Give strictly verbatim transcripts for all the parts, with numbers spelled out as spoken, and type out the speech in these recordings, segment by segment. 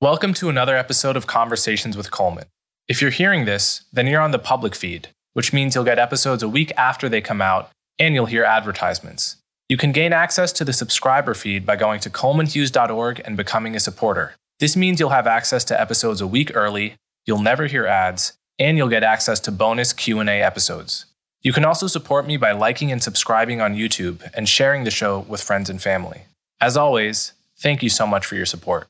Welcome to another episode of Conversations with Coleman. If you're hearing this, then you're on the public feed, which means you'll get episodes a week after they come out, and you'll hear advertisements. You can gain access to the subscriber feed by going to coleman hughes dot org and becoming a supporter. This means you'll have access to episodes a week early, you'll never hear ads, and you'll get access to bonus Q and A episodes. You can also support me by liking and subscribing on YouTube and sharing the show with friends and family. As always, thank you so much for your support.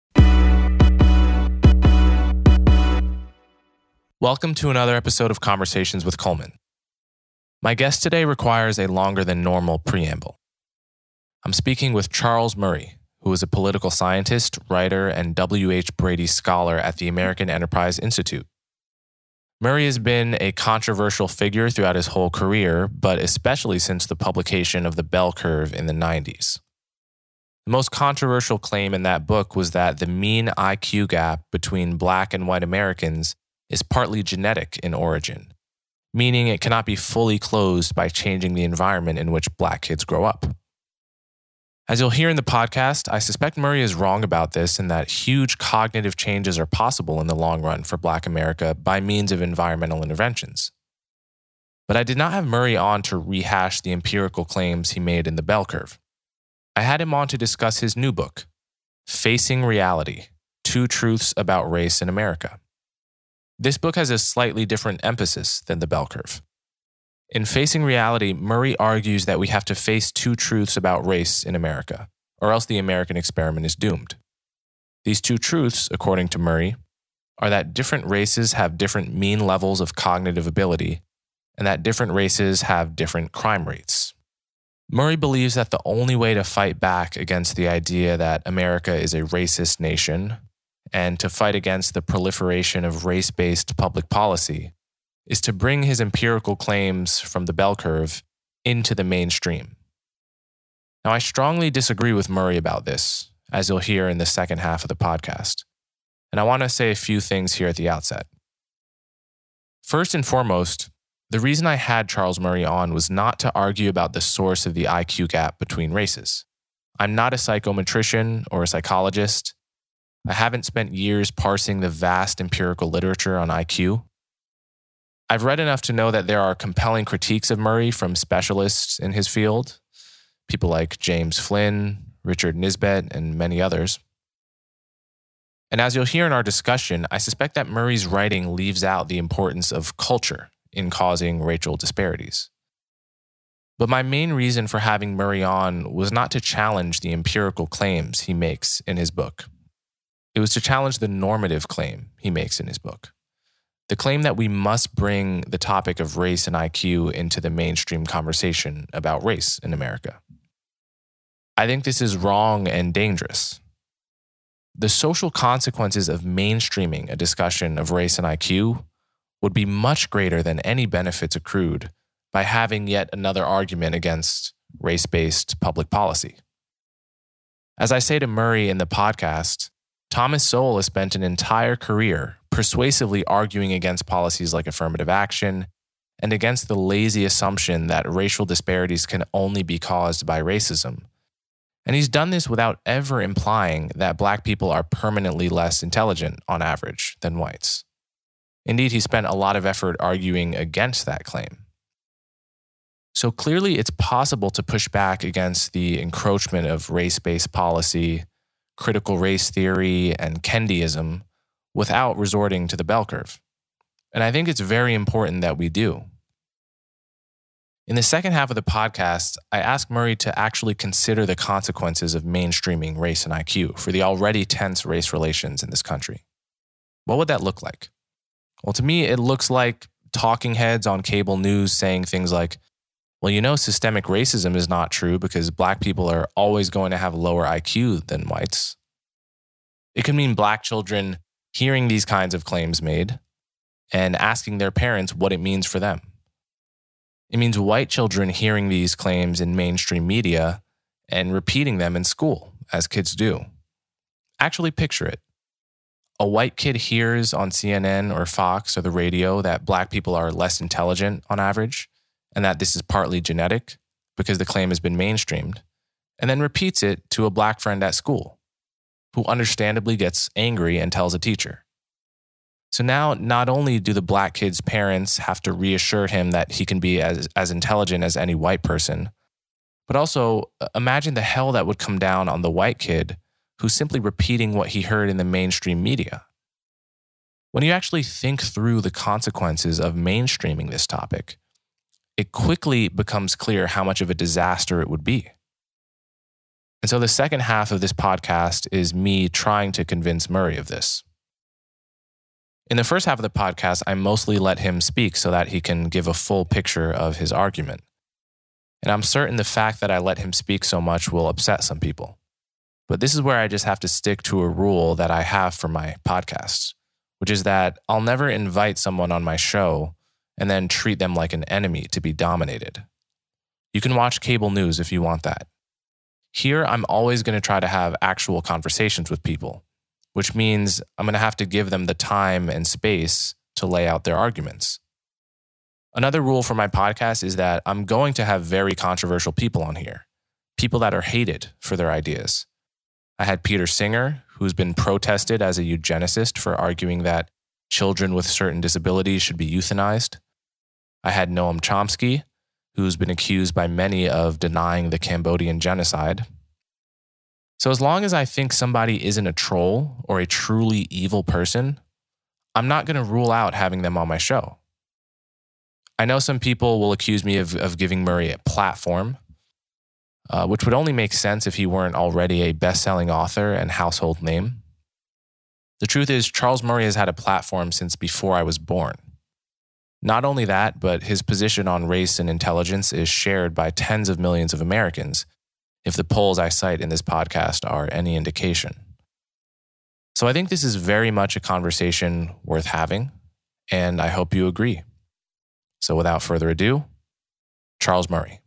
Welcome to another episode of Conversations with Coleman. My guest today requires a longer than normal preamble. I'm speaking with Charles Murray, who is a political scientist, writer, and W H Brady Scholar at the American Enterprise Institute. Murray has been a controversial figure throughout his whole career, but especially since the publication of The Bell Curve in the nineties. The most controversial claim in that book was that the mean I Q gap between Black and white Americans is partly genetic in origin, meaning it cannot be fully closed by changing the environment in which Black kids grow up. As you'll hear in the podcast, I suspect Murray is wrong about this and that huge cognitive changes are possible in the long run for Black America by means of environmental interventions. But I did not have Murray on to rehash the empirical claims he made in The Bell Curve. I had him on to discuss his new book, Facing Reality: Two Truths About Race in America. This book has a slightly different emphasis than The Bell Curve. In Facing Reality, Murray argues that we have to face two truths about race in America, or else the American experiment is doomed. These two truths, according to Murray, are that different races have different mean levels of cognitive ability, and that different races have different crime rates. Murray believes that the only way to fight back against the idea that America is a racist nation and to fight against the proliferation of race-based public policy is to bring his empirical claims from The Bell Curve into the mainstream. Now, I strongly disagree with Murray about this, as you'll hear in the second half of the podcast, and I want to say a few things here at the outset. First and foremost, the reason I had Charles Murray on was not to argue about the source of the I Q gap between races. I'm not a psychometrician or a psychologist. I haven't spent years parsing the vast empirical literature on I Q. I've read enough to know that there are compelling critiques of Murray from specialists in his field, people like James Flynn, Richard Nisbett, and many others. And as you'll hear in our discussion, I suspect that Murray's writing leaves out the importance of culture in causing racial disparities. But my main reason for having Murray on was not to challenge the empirical claims he makes in his book. It was to challenge the normative claim he makes in his book. The claim that we must bring the topic of race and I Q into the mainstream conversation about race in America. I think this is wrong and dangerous. The social consequences of mainstreaming a discussion of race and I Q would be much greater than any benefits accrued by having yet another argument against race-based public policy. As I say to Murray in the podcast, Thomas Sowell has spent an entire career persuasively arguing against policies like affirmative action and against the lazy assumption that racial disparities can only be caused by racism. And he's done this without ever implying that Black people are permanently less intelligent on average than whites. Indeed, he spent a lot of effort arguing against that claim. So clearly, it's possible to push back against the encroachment of race-based policy, critical race theory, and Kendyism without resorting to the bell curve. And I think it's very important that we do. In the second half of the podcast, I asked Murray to actually consider the consequences of mainstreaming race and I Q for the already tense race relations in this country. What would that look like? Well, to me, it looks like talking heads on cable news saying things like, well, you know, systemic racism is not true because Black people are always going to have lower I Q than whites. It could mean Black children hearing these kinds of claims made and asking their parents what it means for them. It means white children hearing these claims in mainstream media and repeating them in school, as kids do. Actually picture it. A white kid hears on C N N or Fox or the radio that Black people are less intelligent on average, and that this is partly genetic because the claim has been mainstreamed, and then repeats it to a Black friend at school, who understandably gets angry and tells a teacher. So now, not only do the black kid's parents have to reassure him that he can be as, as intelligent as any white person, but also imagine the hell that would come down on the white kid who's simply repeating what he heard in the mainstream media. When you actually think through the consequences of mainstreaming this topic, it quickly becomes clear how much of a disaster it would be. And so the second half of this podcast is me trying to convince Murray of this. In the first half of the podcast, I mostly let him speak so that he can give a full picture of his argument. And I'm certain the fact that I let him speak so much will upset some people. But this is where I just have to stick to a rule that I have for my podcasts, which is that I'll never invite someone on my show and then treat them like an enemy to be dominated. You can watch cable news if you want that. Here, I'm always going to try to have actual conversations with people, which means I'm going to have to give them the time and space to lay out their arguments. Another rule for my podcast is that I'm going to have very controversial people on here, people that are hated for their ideas. I had Peter Singer, who's been protested as a eugenicist for arguing that children with certain disabilities should be euthanized. I had Noam Chomsky, who's been accused by many of denying the Cambodian genocide. So as long as I think somebody isn't a troll or a truly evil person, I'm not going to rule out having them on my show. I know some people will accuse me of, of giving Murray a platform, uh, which would only make sense if he weren't already a best-selling author and household name. The truth is, Charles Murray has had a platform since before I was born. Not only that, but his position on race and intelligence is shared by tens of millions of Americans, if the polls I cite in this podcast are any indication. So I think this is very much a conversation worth having, and I hope you agree. So without further ado, Charles Murray.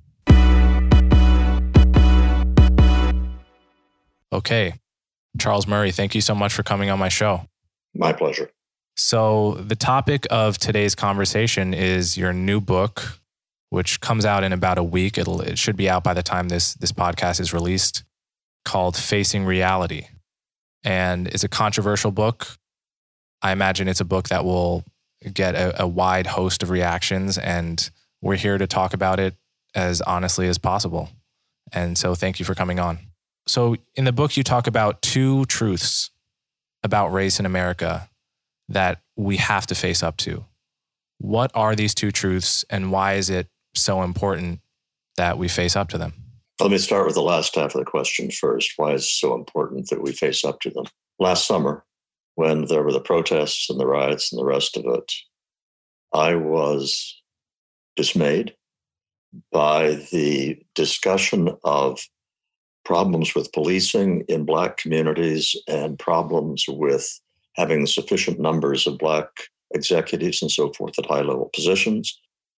Okay, Charles Murray, thank you so much for coming on my show. My pleasure. So the topic of today's conversation is your new book, which comes out in about a week. It'll, it should be out by the time this, this podcast is released, called Facing Reality. And it's a controversial book. I imagine it's a book that will get a, a wide host of reactions, and we're here to talk about it as honestly as possible. And so thank you for coming on. So in the book, you talk about two truths about race in America that we have to face up to. What are these two truths, and why is it so important that we face up to them? Let me start with the last half of the question first. Why is it so important that we face up to them? Last summer, when there were the protests and the riots and the rest of it, I was dismayed by the discussion of problems with policing in Black communities and problems with having sufficient numbers of Black executives and so forth at high-level positions.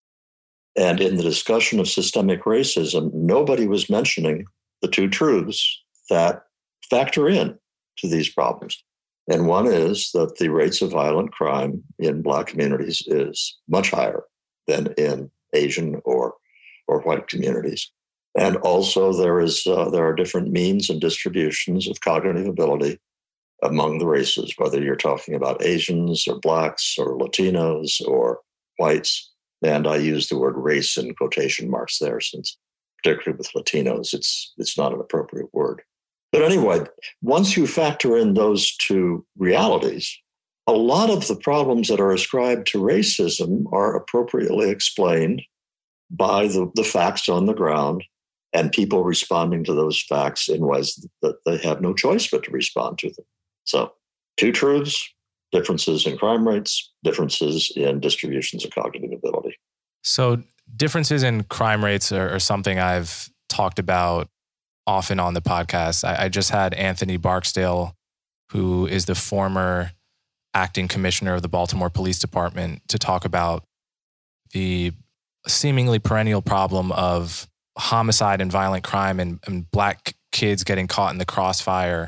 And in the discussion of systemic racism, nobody was mentioning the two truths that factor in to these problems. And one is that the rates of violent crime in Black communities is much higher than in Asian or, or white communities. And also there is uh, there are different means and distributions of cognitive ability among the races, whether you're talking about Asians or Blacks or Latinos or whites. And I use the word race in quotation marks there, since particularly with Latinos, it's it's not an appropriate word. But anyway, once you factor in those two realities, a lot of the problems that are ascribed to racism are appropriately explained by the, the facts on the ground and people responding to those facts in ways that they have no choice but to respond to them. So two truths, differences in crime rates, differences in distributions of cognitive ability. So differences in crime rates are, are something I've talked about often on the podcast. I, I just had Anthony Barksdale, who is the former acting commissioner of the Baltimore Police Department, to talk about the seemingly perennial problem of homicide and violent crime and, and Black kids getting caught in the crossfire,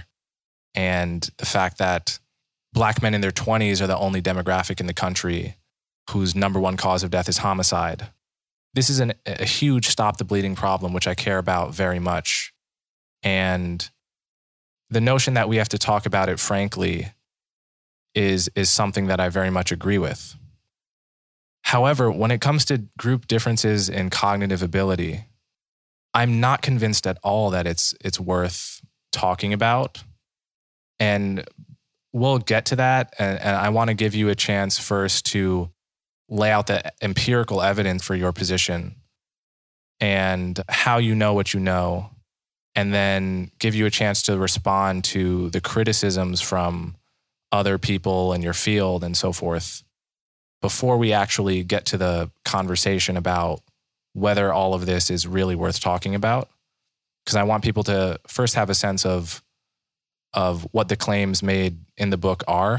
and the fact that Black men in their twenties are the only demographic in the country whose number one cause of death is homicide. This is an, a huge stop the bleeding problem, which I care about very much. And the notion that we have to talk about it frankly is, is something that I very much agree with. However, when it comes to group differences in cognitive ability, I'm not convinced at all that it's it's worth talking about. And we'll get to that. And, and I want to give you a chance first to lay out the empirical evidence for your position and how you know what you know, and then give you a chance to respond to the criticisms from other people in your field and so forth before we actually get to the conversation about whether all of this is really worth talking about. Because I want people to first have a sense of of what the claims made in the book are.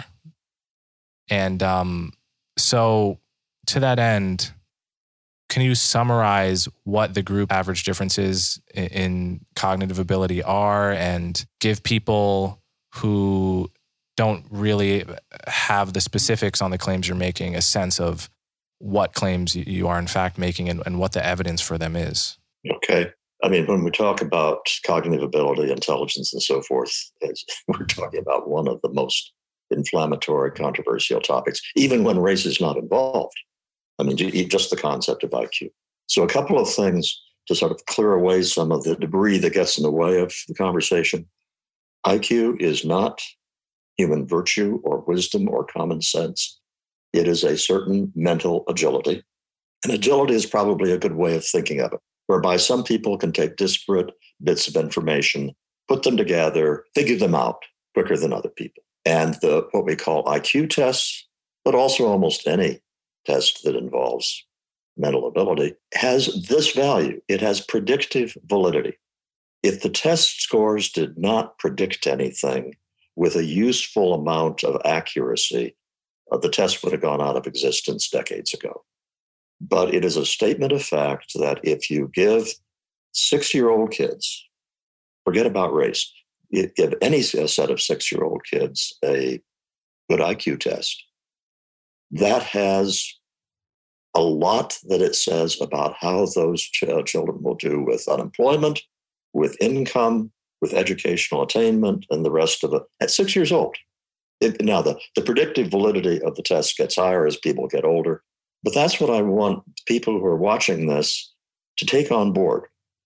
And um, so to that end, can you summarize what the group average differences in, in cognitive ability are and give people who don't really have the specifics on the claims you're making a sense of what claims you are in fact making and, and what the evidence for them is? Okay. I mean, when we talk about cognitive ability, intelligence, and so forth, we're talking about one of the most inflammatory, controversial topics, even when race is not involved. I mean, just the concept of I Q. So a couple of things to sort of clear away some of the debris that gets in the way of the conversation. I Q is not human virtue or wisdom or common sense. It is a certain mental agility. And agility is probably a good way of thinking of it, whereby some people can take disparate bits of information, put them together, figure them out quicker than other people. And the what we call I Q tests, but also almost any test that involves mental ability, has this value. It has predictive validity. If the test scores did not predict anything with a useful amount of accuracy, uh, the test would have gone out of existence decades ago. But it is a statement of fact that if you give six-year-old kids, forget about race, give any set of six-year-old kids a good I Q test, that has a lot that it says about how those ch- children will do with unemployment, with income, with educational attainment, and the rest of it at six years old. It, now, the, the predictive validity of the test gets higher as people get older, but that's what I want people who are watching this to take on board.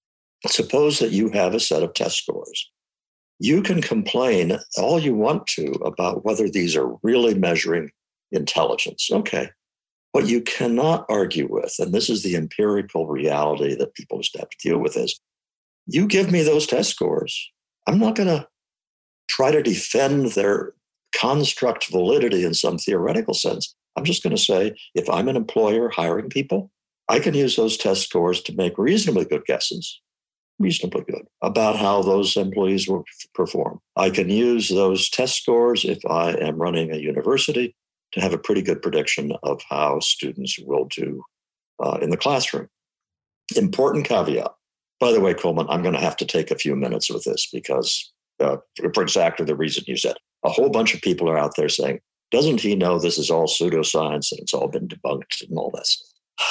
Suppose that you have a set of test scores. You can complain all you want to about whether these are really measuring intelligence. Okay. What you cannot argue with, and this is the empirical reality that people just have to deal with, is you give me those test scores. I'm not going to try to defend their construct validity in some theoretical sense. I'm just going to say, if I'm an employer hiring people, I can use those test scores to make reasonably good guesses, reasonably good, about how those employees will perform. I can use those test scores if I am running a university to have a pretty good prediction of how students will do uh, in the classroom. Important caveat. By the way, Coleman, I'm going to have to take a few minutes with this because uh, for exactly the reason you said. A whole bunch of people are out there saying, doesn't he know this is all pseudoscience and it's all been debunked and all that stuff?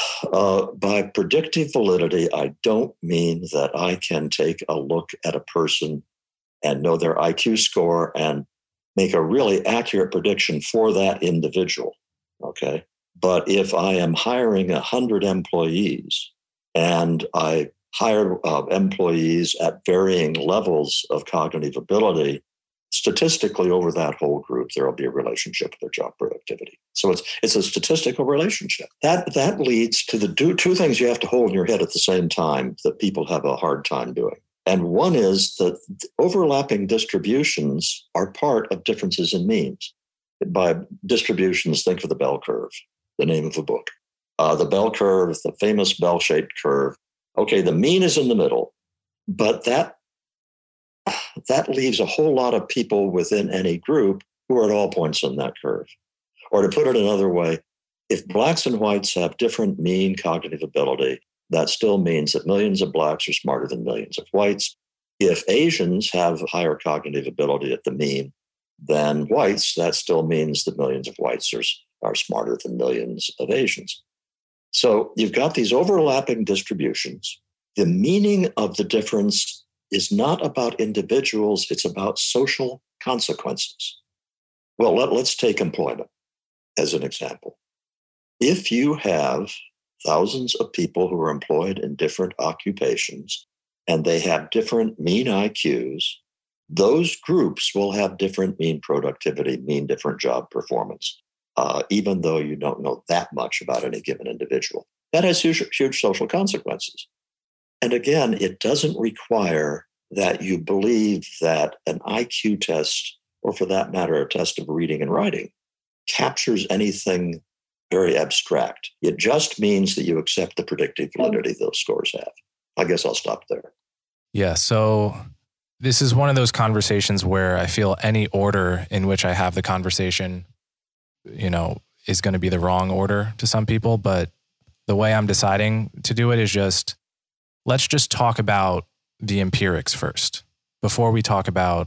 Uh, by predictive validity, I don't mean that I can take a look at a person and know their I Q score and make a really accurate prediction for that individual, okay? But if I am hiring one hundred employees and I hire uh, employees at varying levels of cognitive ability, statistically over that whole group, there will be a relationship with their job productivity. So it's it's a statistical relationship. That that leads to the do, two things you have to hold in your head at the same time that people have a hard time doing. And one is that overlapping distributions are part of differences in means. By distributions, think of the bell curve, the name of the book. Uh, the bell curve, the famous bell-shaped curve. Okay, the mean is in the middle, but that that leaves a whole lot of people within any group who are at all points on that curve. Or to put it another way, if blacks and whites have different mean cognitive ability, that still means that millions of blacks are smarter than millions of whites. If Asians have higher cognitive ability at the mean than whites, that still means that millions of whites are, are smarter than millions of Asians. So you've got these overlapping distributions. The meaning of the difference is not about individuals, it's about social consequences. Well, let, let's take employment as an example. If you have thousands of people who are employed in different occupations and they have different mean I Qs, those groups will have different mean productivity, mean different job performance, uh, even though you don't know that much about any given individual. That has huge, huge social consequences. And again, it doesn't require that you believe that an I Q test, or for that matter, a test of reading and writing, captures anything very abstract. It just means that you accept the predictive validity those scores have. I guess I'll stop there. Yeah, so this is one of those conversations where I feel any order in which I have the conversation, you know, is going to be the wrong order to some people. But the way I'm deciding to do it is just, let's just talk about the empirics first before we talk about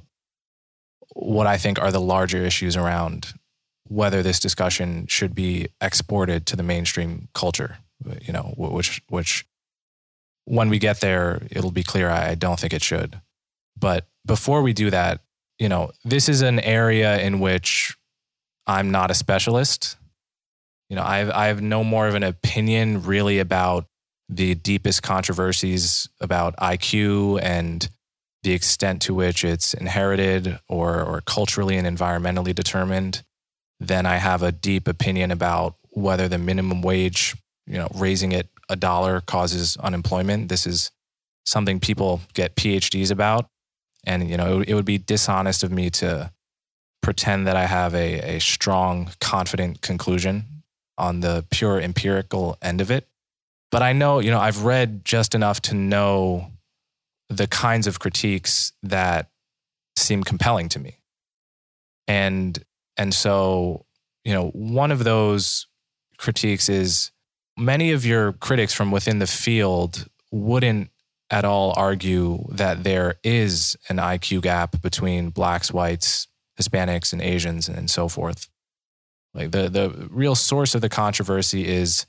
what I think are the larger issues around whether this discussion should be exported to the mainstream culture, you know, which, which when we get there, it'll be clear I don't think it should. But before we do that, you know, this is an area in which I'm not a specialist. You know, I've, I have no more of an opinion really about the deepest controversies about I Q and the extent to which it's inherited or, or culturally and environmentally determined than I have a deep opinion about whether the minimum wage, you know, raising it a dollar causes unemployment. This is something people get P H Ds about. And, you know, it, it would be dishonest of me to pretend that I have a, a strong, confident conclusion on the pure empirical end of it. But I know, you know, I've read just enough to know the kinds of critiques that seem compelling to me. And, and so, you know, one of those critiques is many of your critics from within the field wouldn't at all argue that there is an I Q gap between blacks, whites, Hispanics, and Asians, and so forth. Like the, the real source of the controversy is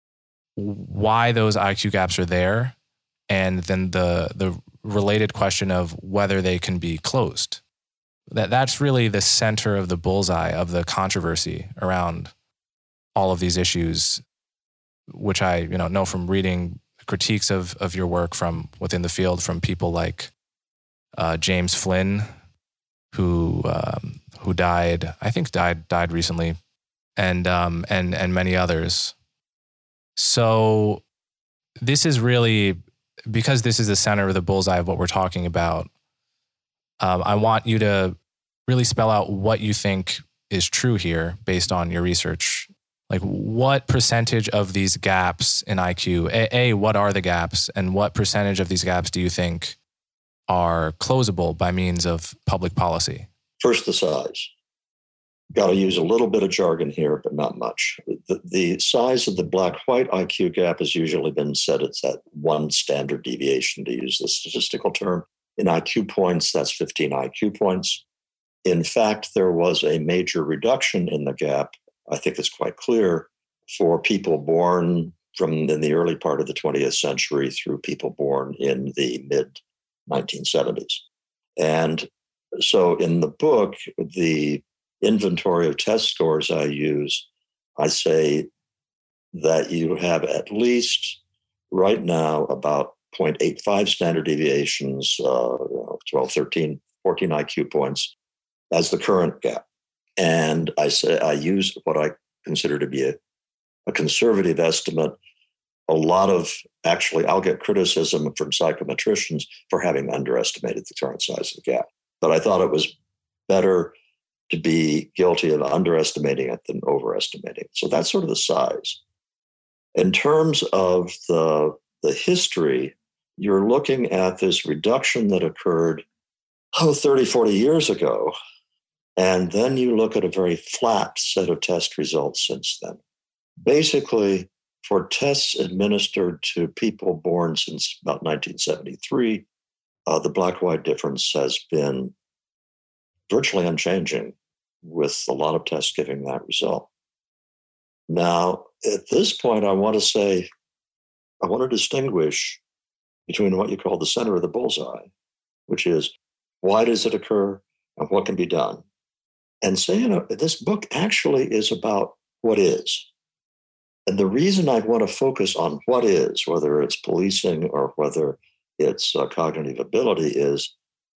why those I Q gaps are there, and then the the related question of whether they can be closed. That that's really the center of the bullseye of the controversy around all of these issues, which I you know know from reading critiques of of your work from within the field from people like uh, James Flynn, who um, who died I think died died recently, and um, and and many others. So this is really, because this is the center of the bullseye of what we're talking about, um, I want you to really spell out what you think is true here based on your research. Like, what percentage of these gaps in I Q, A, A, what are the gaps, and what percentage of these gaps do you think are closable by means of public policy? First, the size. Got to use a little bit of jargon here, but not much. The, the size of the black-white I Q gap has usually been said it's at one standard deviation, to use the statistical term. In I Q points, that's fifteen I Q points. In fact, there was a major reduction in the gap, I think it's quite clear, for people born from in the early part of the twentieth century through people born in the mid nineteen seventies. And so in the book, the inventory of test scores I use, I say that you have at least right now about zero point eight five standard deviations, uh, twelve, thirteen, fourteen I Q points as the current gap. And I say I use what I consider to be a, a conservative estimate. A lot of, actually, I'll get criticism from psychometricians for having underestimated the current size of the gap. But I thought it was better to be guilty of underestimating it than overestimating. So that's sort of the size. In terms of the, the history, you're looking at this reduction that occurred, oh, thirty, forty years ago. And then you look at a very flat set of test results since then. Basically, for tests administered to people born since about nineteen seventy-three, uh, the black-white difference has been virtually unchanging, with a lot of tests giving that result. Now, at this point, I want to say, I want to distinguish between what you call the center of the bullseye which is why does it occur and what can be done? And so, you know, this book actually is about what is. And the reason I want to focus on what is, whether it's policing or whether it's uh, cognitive ability, is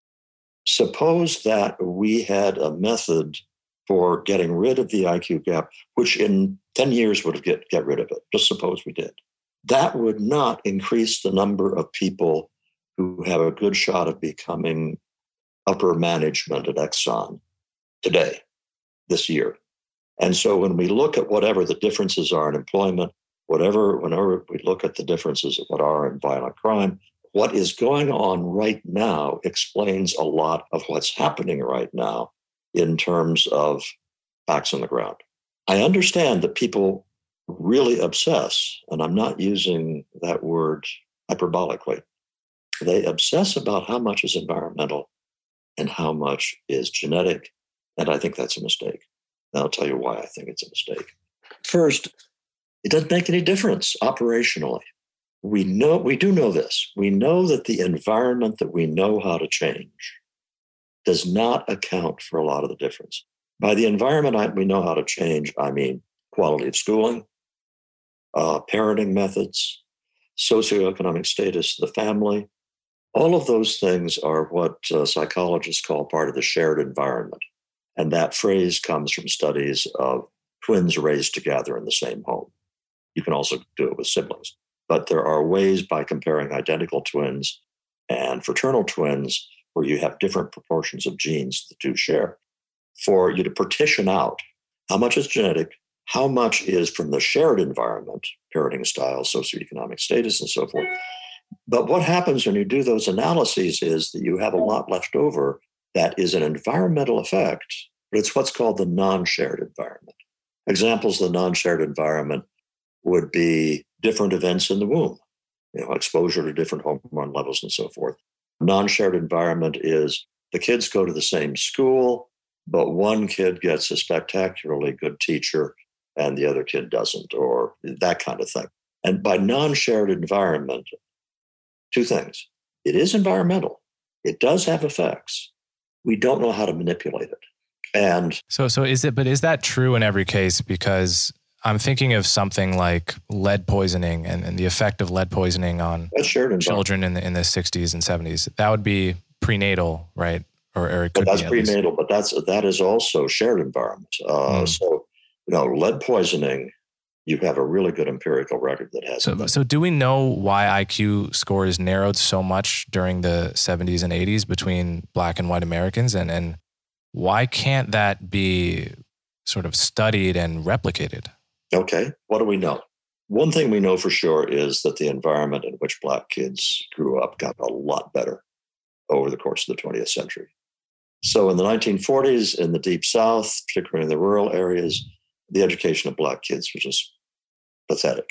suppose that we had a method for getting rid of the I Q gap, which in ten years would get, get rid of it. Just suppose we did. That would not increase the number of people who have a good shot of becoming upper management at Exxon today, this year. And so when we look at whatever the differences are in employment, whatever, whenever we look at the differences of what are in violent crime, what is going on right now explains a lot of what's happening right now in terms of facts on the ground. I understand that people really obsess, and I'm not using that word hyperbolically. They obsess about how much is environmental and how much is genetic, and I think that's a mistake. And I'll tell you why I think it's a mistake. First, it doesn't make any difference operationally. We know, we do know this. We know that the environment that we know how to change does not account for a lot of the difference. By the environment I, we know how to change, I mean quality of schooling, uh, parenting methods, socioeconomic status of the family. All of those things are what uh, psychologists call part of the shared environment. And that phrase comes from studies of twins raised together in the same home. You can also do it with siblings. But there are ways by comparing identical twins and fraternal twins where you have different proportions of genes the two share, for you to partition out how much is genetic, how much is from the shared environment, parenting style, socioeconomic status, and so forth. But what happens when you do those analyses is that you have a lot left over that is an environmental effect, but it's what's called the non-shared environment. Examples of the non-shared environment would be different events in the womb, you know, exposure to different hormone levels and so forth. Non-shared environment is the kids go to the same school, but one kid gets a spectacularly good teacher and the other kid doesn't, or that kind of thing. And by non-shared environment, two things. It is environmental. It does have effects. We don't know how to manipulate it. And so, so is it, but is that true in every case? Because I'm thinking of something like lead poisoning and, and the effect of lead poisoning on children in the, in the sixties and seventies. That would be prenatal, right? Or, or it could but that's be prenatal, but that's, that is also shared environment. Uh, mm. So, you know, lead poisoning, you have a really good empirical record that has. So, so do we know why I Q scores narrowed so much during the seventies and eighties between Black and white Americans? And, and why can't that be sort of studied and replicated? Okay, what do we know? One thing we know for sure is that the environment in which Black kids grew up got a lot better over the course of the twentieth century. So in the nineteen forties, in the Deep South, particularly in the rural areas, the education of Black kids was just pathetic.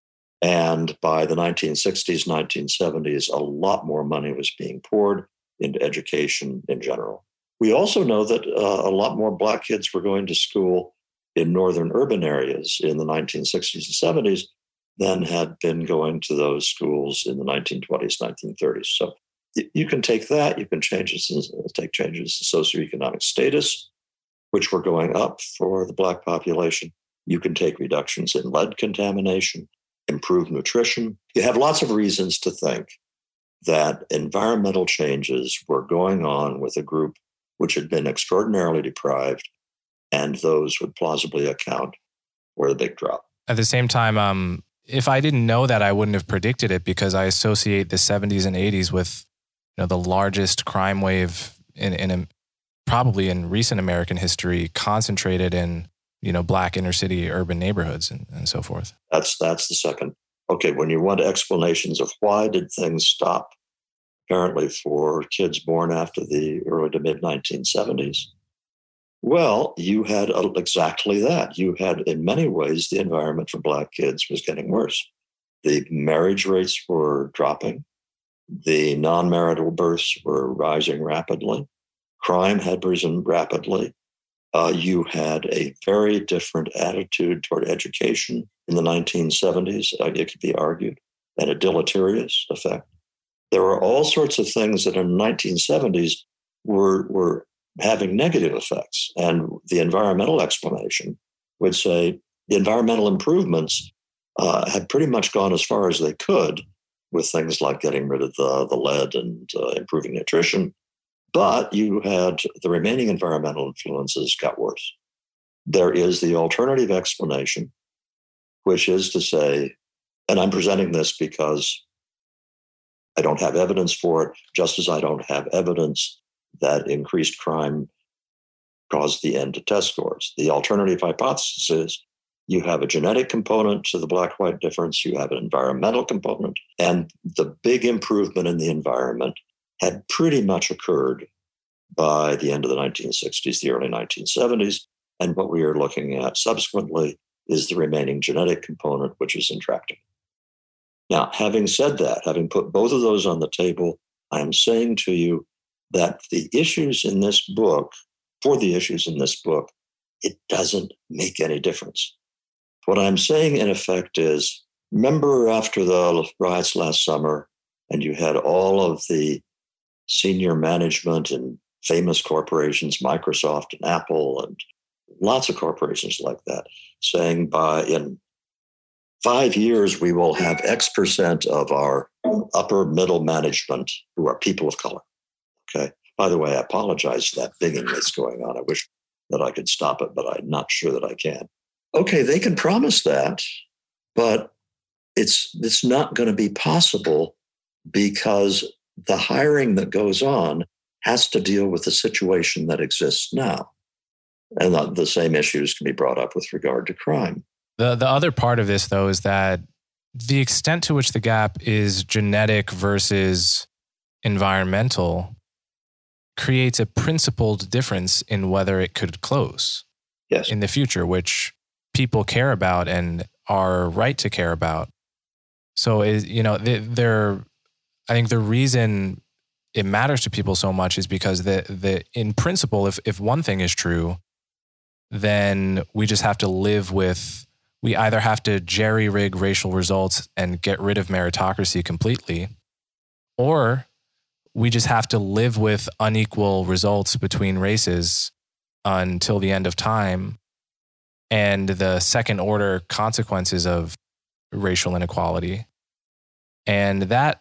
And by the nineteen sixties, nineteen seventies, a lot more money was being poured into education in general. We also know that uh, a lot more Black kids were going to school in northern urban areas in the nineteen sixties and seventies than had been going to those schools in the nineteen twenties, nineteen thirties. So you can take that, you can changes in, take changes in socioeconomic status, which were going up for the Black population. You can take reductions in lead contamination, improve nutrition. You have lots of reasons to think that environmental changes were going on with a group which had been extraordinarily deprived, and those would plausibly account for the big drop. At the same time, um, if I didn't know that, I wouldn't have predicted it, because I associate the seventies and eighties with, you know, the largest crime wave in, in a, probably in recent American history, concentrated in, you know, Black inner city urban neighborhoods and, and so forth. That's that's the second. Okay, when you want explanations of why did things stop, apparently for kids born after the early to mid nineteen seventies, well, you had exactly that. You had, in many ways, the environment for Black kids was getting worse. The marriage rates were dropping. The non-marital births were rising rapidly. Crime had risen rapidly. Uh, you had a very different attitude toward education in the nineteen seventies, uh, it could be argued, and a deleterious effect. There were all sorts of things that in the nineteen seventies were, were having negative effects. And the environmental explanation would say the environmental improvements uh, had pretty much gone as far as they could with things like getting rid of the, the lead and uh, improving nutrition. But you had the remaining environmental influences got worse. There is the alternative explanation, which is to say, and I'm presenting this because I don't have evidence for it, just as I don't have evidence that increased crime caused the end to test scores. The alternative hypothesis is you have a genetic component to the black-white difference, you have an environmental component, and the big improvement in the environment had pretty much occurred by the end of the nineteen sixties, the early nineteen seventies, and what we are looking at subsequently is the remaining genetic component, which is intractable. Now, having said that, having put both of those on the table, I am saying to you that the issues in this book, for the issues in this book, it doesn't make any difference. What I'm saying, in effect, is remember after the riots last summer, and you had all of the senior management in famous corporations, Microsoft and Apple, and lots of corporations like that, saying by in five years, we will have X percent of our upper middle management who are people of color. Okay. By the way, I apologize for that bigging that's going on. I wish that I could stop it, but I'm not sure that I can. Okay, they can promise that, but it's it's not going to be possible because the hiring that goes on has to deal with the situation that exists now. And the, the same issues can be brought up with regard to crime. The the other part of this, though, is that the extent to which the gap is genetic versus environmental creates a principled difference in whether it could close yes. in the future, which people care about and are right to care about. So, is you know, they're, I think the reason it matters to people so much is because the the in principle, if if one thing is true, then we just have to live with. We either have to jerry-rig racial results and get rid of meritocracy completely, or we just have to live with unequal results between races until the end of time and the second-order consequences of racial inequality. And that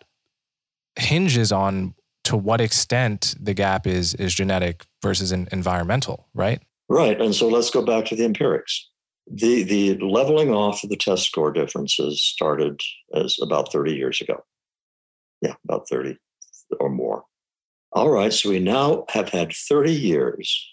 hinges on to what extent the gap is is genetic versus an environmental, right? Right. And so let's go back to the empirics. The the leveling off of the test score differences started as about thirty years ago. Yeah, about thirty or more. All right, so we now have had thirty years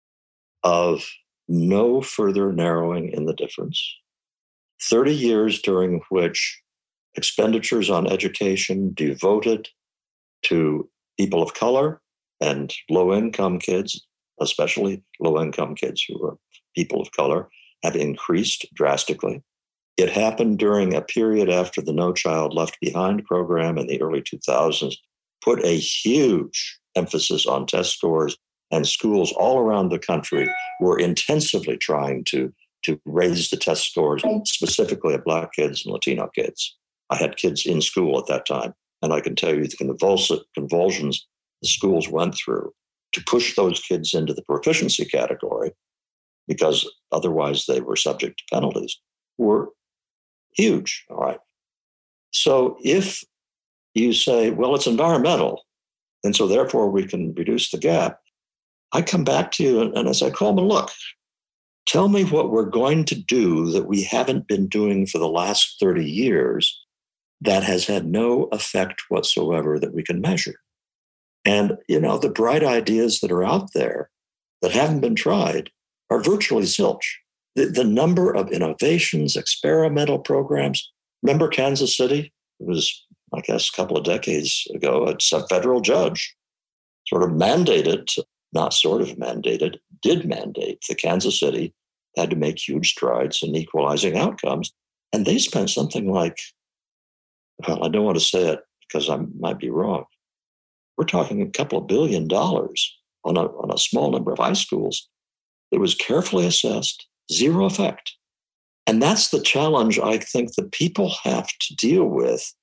of no further narrowing in the difference. thirty years during which expenditures on education devoted to people of color and low-income kids, especially low-income kids who are people of color, have increased drastically. It happened during a period after the No Child Left Behind program in the early two thousands put a huge emphasis on test scores, and schools all around the country were intensively trying to, to raise the test scores, specifically of Black kids and Latino kids. I had kids in school at that time, and I can tell you the convulsive convulsions the schools went through to push those kids into the proficiency category, because otherwise they were subject to penalties, were huge. All right. So if you say, well, it's environmental, and so therefore we can reduce the gap, I come back to you and, and I say, Coleman, look, tell me what we're going to do that we haven't been doing for the last thirty years that has had no effect whatsoever that we can measure. And, you know, the bright ideas that are out there that haven't been tried are virtually zilch. The, the number of innovations, experimental programs. Remember Kansas City? It was, I guess, a couple of decades ago, it's a federal judge sort of mandated, not sort of mandated, did mandate that Kansas City had to make huge strides in equalizing outcomes. And they spent something like, well, I don't want to say it because I might be wrong. We're talking a couple of billion dollars on a, on a small number of high schools. It was carefully assessed, zero effect. And that's the challenge I think that people have to deal with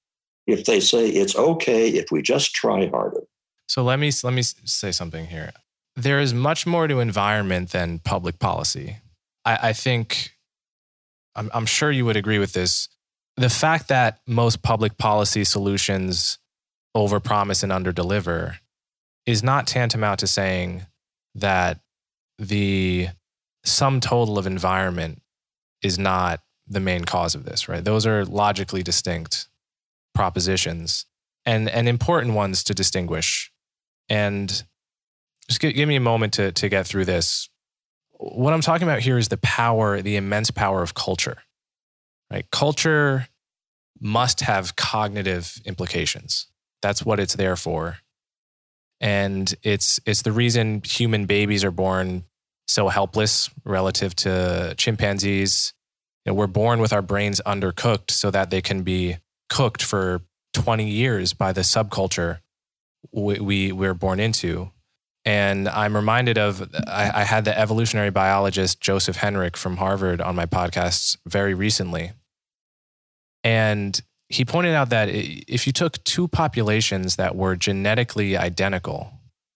if they say it's okay if we just try harder. So let me let me say something here. There is much more to environment than public policy. I, I think, I'm, I'm sure you would agree with this. The fact that most public policy solutions overpromise and underdeliver is not tantamount to saying that the sum total of environment is not the main cause of this, right? Those are logically distinct propositions and, and important ones to distinguish. And just give, give me a moment to, to get through this. What I'm talking about here is the power, the immense power of culture, right? Culture must have cognitive implications. That's what it's there for. And it's it's the reason human babies are born so helpless relative to chimpanzees. You know, we're born with our brains undercooked so that they can be cooked for twenty years by the subculture we, we we're born into. And I'm reminded of, I, I had the evolutionary biologist Joseph Henrich from Harvard on my podcast very recently. And he pointed out that if you took two populations that were genetically identical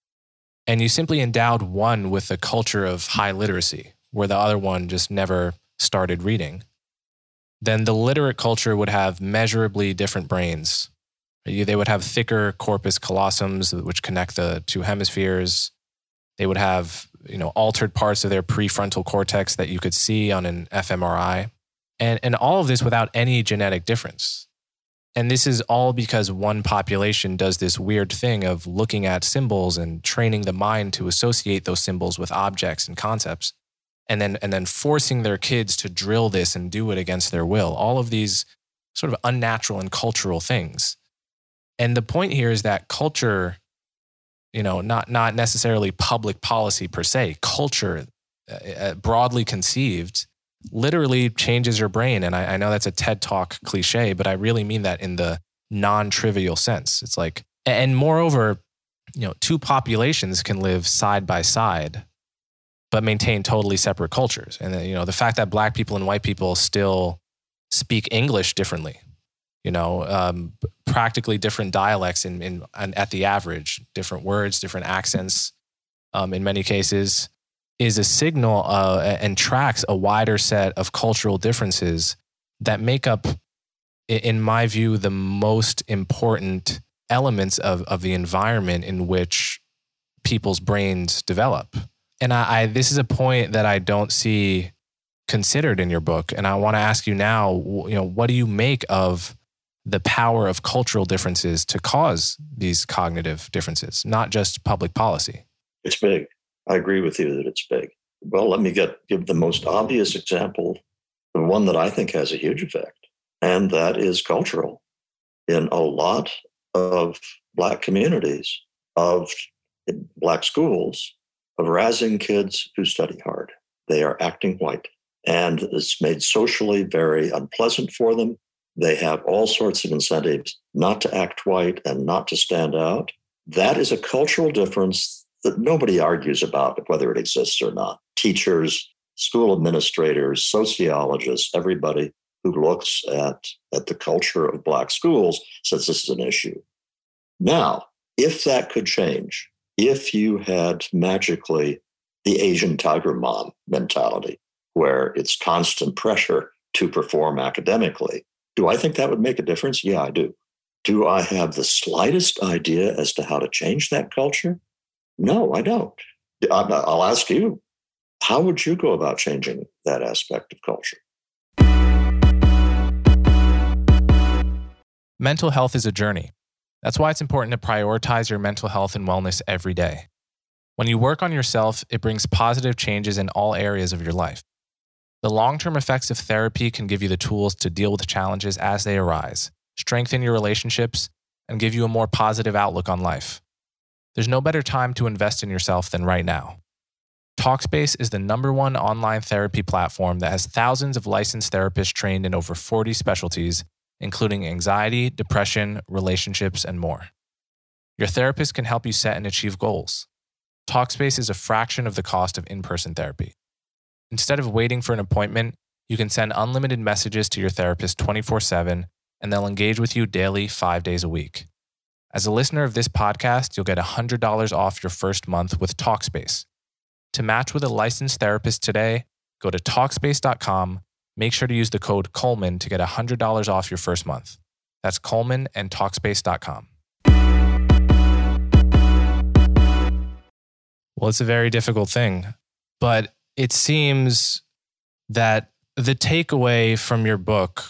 and you simply endowed one with a culture of high literacy, where the other one just never started reading, then the literate culture would have measurably different brains. They would have thicker corpus callosums, which connect the two hemispheres. They would have, you know, altered parts of their prefrontal cortex that you could see on an fMRI. And, and all of this without any genetic difference. And this is all because one population does this weird thing of looking at symbols and training the mind to associate those symbols with objects and concepts, and then and then forcing their kids to drill this and do it against their will. All of these sort of unnatural and cultural things. And the point here is that culture, you know, not not necessarily public policy per se, culture uh, broadly conceived literally changes your brain. And I, I know that's a TED Talk cliche, but I really mean that in the non-trivial sense. It's like, and moreover, you know, two populations can live side by side, but maintain totally separate cultures. And, you know, the fact that Black people and white people still speak English differently, you know, um, practically different dialects in, in, in at the average, different words, different accents, um, in many cases, is a signal uh, and tracks a wider set of cultural differences that make up, in my view, the most important elements of, of the environment in which people's brains develop. And I, I this is a point that I don't see considered in your book. And I want to ask you now, you know, what do you make of the power of cultural differences to cause these cognitive differences, not just public policy? It's big. I agree with you that it's big. Well, let me get give the most obvious example, the one that I think has a huge effect, and that is cultural. In a lot of Black communities, of Black schools, of razzing kids who study hard. They are acting white, and it's made socially very unpleasant for them. They have all sorts of incentives not to act white and not to stand out. That is a cultural difference that nobody argues about whether it exists or not. Teachers, school administrators, sociologists, everybody who looks at, at the culture of Black schools says this is an issue. Now, if that could change, if you had magically the Asian tiger mom mentality, where it's constant pressure to perform academically, do I think that would make a difference? Yeah, I do. Do I have the slightest idea as to how to change that culture? No, I don't. I'll ask you, how would you go about changing that aspect of culture? Mental health is a journey. That's why it's important to prioritize your mental health and wellness every day. When you work on yourself, it brings positive changes in all areas of your life. The long-term effects of therapy can give you the tools to deal with challenges as they arise, strengthen your relationships, and give you a more positive outlook on life. There's no better time to invest in yourself than right now. Talkspace is the number one online therapy platform that has thousands of licensed therapists trained in over forty specialties, including anxiety, depression, relationships, and more. Your therapist can help you set and achieve goals. Talkspace is a fraction of the cost of in-person therapy. Instead of waiting for an appointment, you can send unlimited messages to your therapist twenty-four seven and they'll engage with you daily, five days a week. As a listener of this podcast, you'll get one hundred dollars off your first month with Talkspace. To match with a licensed therapist today, go to Talkspace dot com. Make sure to use the code Coleman to get one hundred dollars off your first month. That's Coleman and Talkspace dot com. Well, it's a very difficult thing, but it seems that the takeaway from your book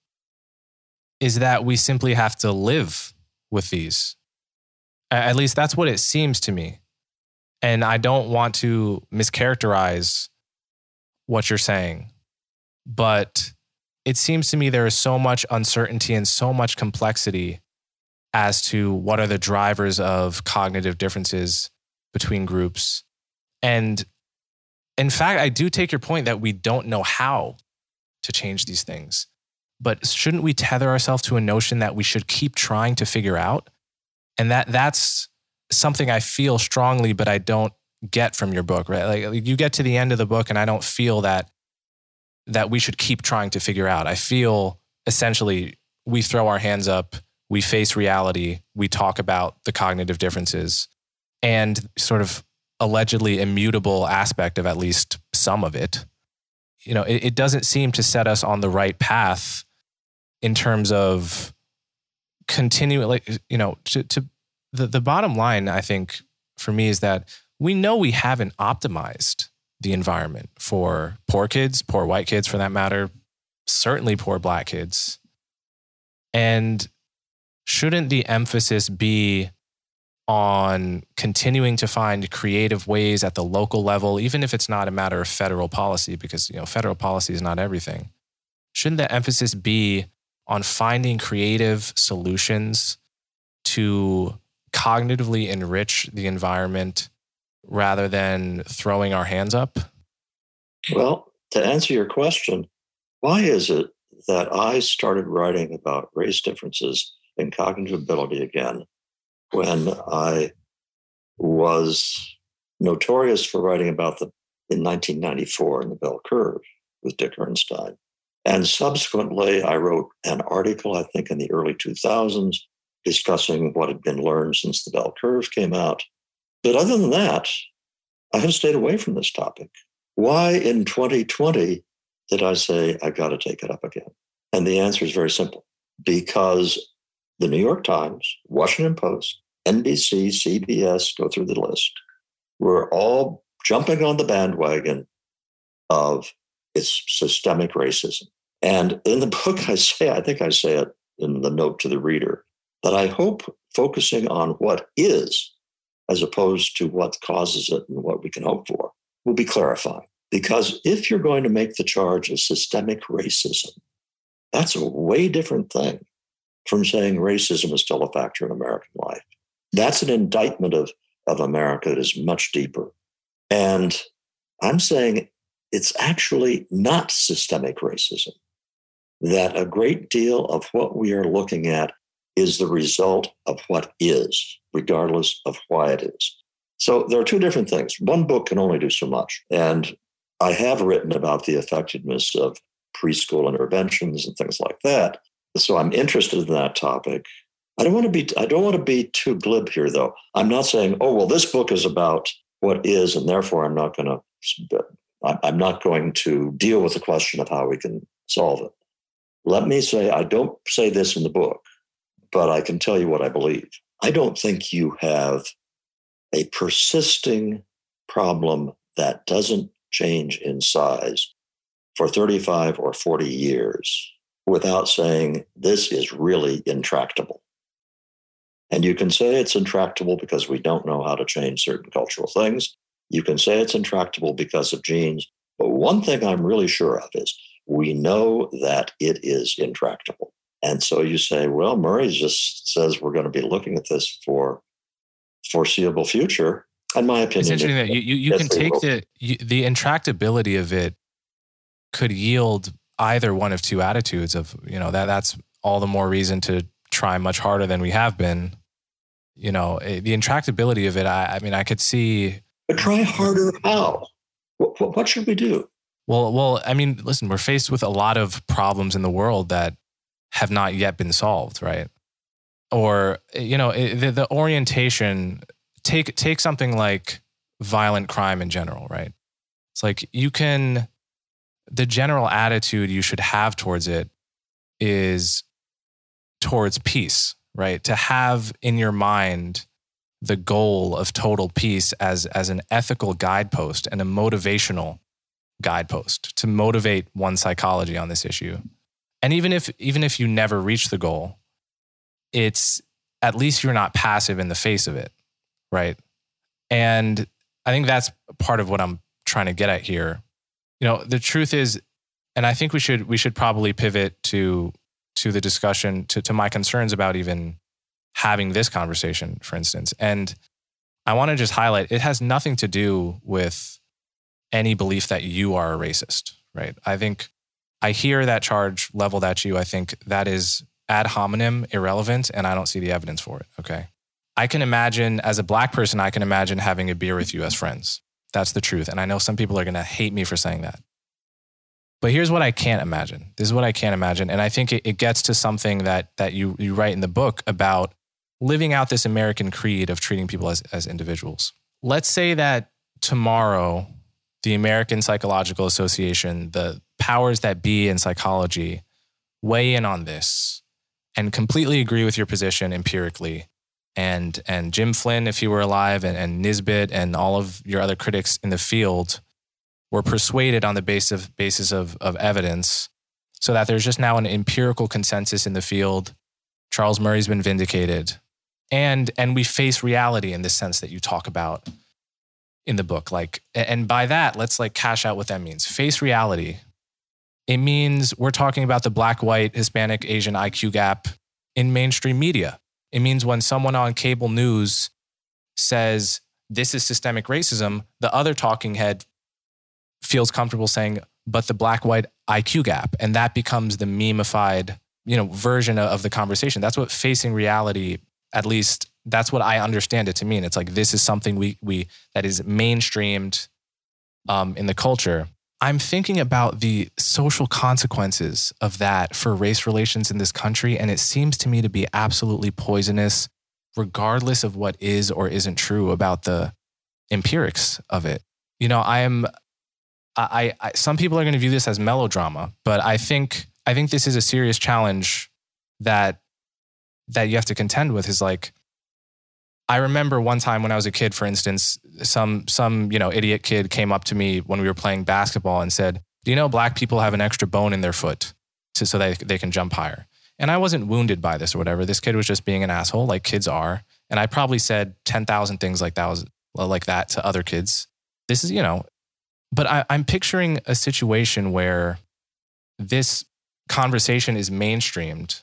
is that we simply have to live with these. At least that's what it seems to me. And I don't want to mischaracterize what you're saying, but it seems to me there is so much uncertainty and so much complexity as to what are the drivers of cognitive differences between groups. And in fact, I do take your point that we don't know how to change these things. But shouldn't we tether ourselves to a notion that we should keep trying to figure out? And that that's something I feel strongly, but I don't get from your book, right? Like you get to the end of the book and I don't feel that that we should keep trying to figure out. I feel essentially we throw our hands up, we face reality, we talk about the cognitive differences and sort of allegedly immutable aspect of at least some of it. You know, it, it doesn't seem to set us on the right path in terms of continuing, like, you know, to, to the, the bottom line, I think, for me is that we know we haven't optimized the environment for poor kids, poor white kids for that matter, certainly poor black kids. And shouldn't the emphasis be on continuing to find creative ways at the local level, even if it's not a matter of federal policy, because, you know, federal policy is not everything. Shouldn't the emphasis be on finding creative solutions to cognitively enrich the environment rather than throwing our hands up? Well, to answer your question, why is it that I started writing about race differences and cognitive ability again when I was notorious for writing about them in nineteen ninety-four in the Bell Curve with Dick Ernstein? And subsequently, I wrote an article, I think in the early two thousands, discussing what had been learned since the Bell Curve came out. But other than that, I have stayed away from this topic. Why in twenty twenty did I say, I've got to take it up again? And the answer is very simple. Because the New York Times, Washington Post, N B C, C B S, go through the list, were all jumping on the bandwagon of its systemic racism. And in the book, I say, I think I say it in the note to the reader, that I hope focusing on what is, as opposed to what causes it and what we can hope for, will be clarifying. Because if you're going to make the charge of systemic racism, that's a way different thing from saying racism is still a factor in American life. That's an indictment of, of America that is much deeper. And I'm saying it's actually not systemic racism, that a great deal of what we are looking at is the result of what is, regardless of why it is. So there are two different things. One book can only do so much. And I have written about the effectiveness of preschool interventions and things like that. So I'm interested in that topic. I don't want to be, I don't want to be too glib here, though. I'm not saying, oh, well, this book is about what is, and therefore I'm not going to, I'm not going to deal with the question of how we can solve it. Let me say, I don't say this in the book, but I can tell you what I believe. I don't think you have a persisting problem that doesn't change in size for thirty-five or forty years without saying this is really intractable. And you can say it's intractable because we don't know how to change certain cultural things. You can say it's intractable because of genes. But one thing I'm really sure of is we know that it is intractable. And so you say, well, Murray just says we're going to be looking at this for foreseeable future. In my opinion, it's interesting that you, you, you can take the you, the intractability of it could yield either one of two attitudes of, you know, that that's all the more reason to try much harder than we have been. You know, the intractability of it, I, I mean, I could see. But try harder how? What, what, what should we do? Well, well, I mean, listen, we're faced with a lot of problems in the world that have not yet been solved, right? Or, you know, the, the orientation, take take something like violent crime in general, right? It's like you can, the general attitude you should have towards it is towards peace, right? To have in your mind the goal of total peace as, as an ethical guidepost and a motivational guidepost to motivate one's psychology on this issue. And even if even if you never reach the goal, it's at least you're not passive in the face of it, right? And I think that's part of what I'm trying to get at here. You know, the truth is, and I think we should we should probably pivot to to the discussion to, to my concerns about even having this conversation, for instance. And I want to just highlight, it has nothing to do with any belief that you are a racist, right? I think I hear that charge leveled at you. I think that is ad hominem irrelevant, and I don't see the evidence for it, okay? I can imagine, as a Black person, I can imagine having a beer with you as friends. That's the truth. And I know some people are going to hate me for saying that. But here's what I can't imagine. This is what I can't imagine. And I think it, it gets to something that that you, you write in the book about living out this American creed of treating people as, as individuals. Let's say that tomorrow, the American Psychological Association, the powers that be in psychology, weigh in on this and completely agree with your position empirically. And and Jim Flynn, if he were alive, and, and Nisbet and all of your other critics in the field were persuaded on the basis of, basis of, of evidence, so that there's just now an empirical consensus in the field. Charles Murray's been vindicated. And and we face reality in this sense that you talk about in the book. Like, and by that, let's like cash out what that means. Face reality. It means we're talking about the Black, white, Hispanic, Asian I Q gap in mainstream media. It means when someone on cable news says this is systemic racism, the other talking head feels comfortable saying, but the Black, white I Q gap. And that becomes the memeified, you know, version of the conversation. That's what facing reality, at least that's what I understand it to mean. It's like, this is something we we that is mainstreamed um, in the culture. I'm thinking about the social consequences of that for race relations in this country, and it seems to me to be absolutely poisonous, regardless of what is or isn't true about the empirics of it. You know, I am, I, I some people are going to view this as melodrama, but I think I think this is a serious challenge that that you have to contend with. Is like, I remember one time when I was a kid, for instance, some some you know idiot kid came up to me when we were playing basketball and said, "Do you know Black people have an extra bone in their foot to, so they they can jump higher?" And I wasn't wounded by this or whatever. This kid was just being an asshole, like kids are. And I probably said ten thousand things like that was like that to other kids. This is, you know, but I, I'm picturing a situation where this conversation is mainstreamed,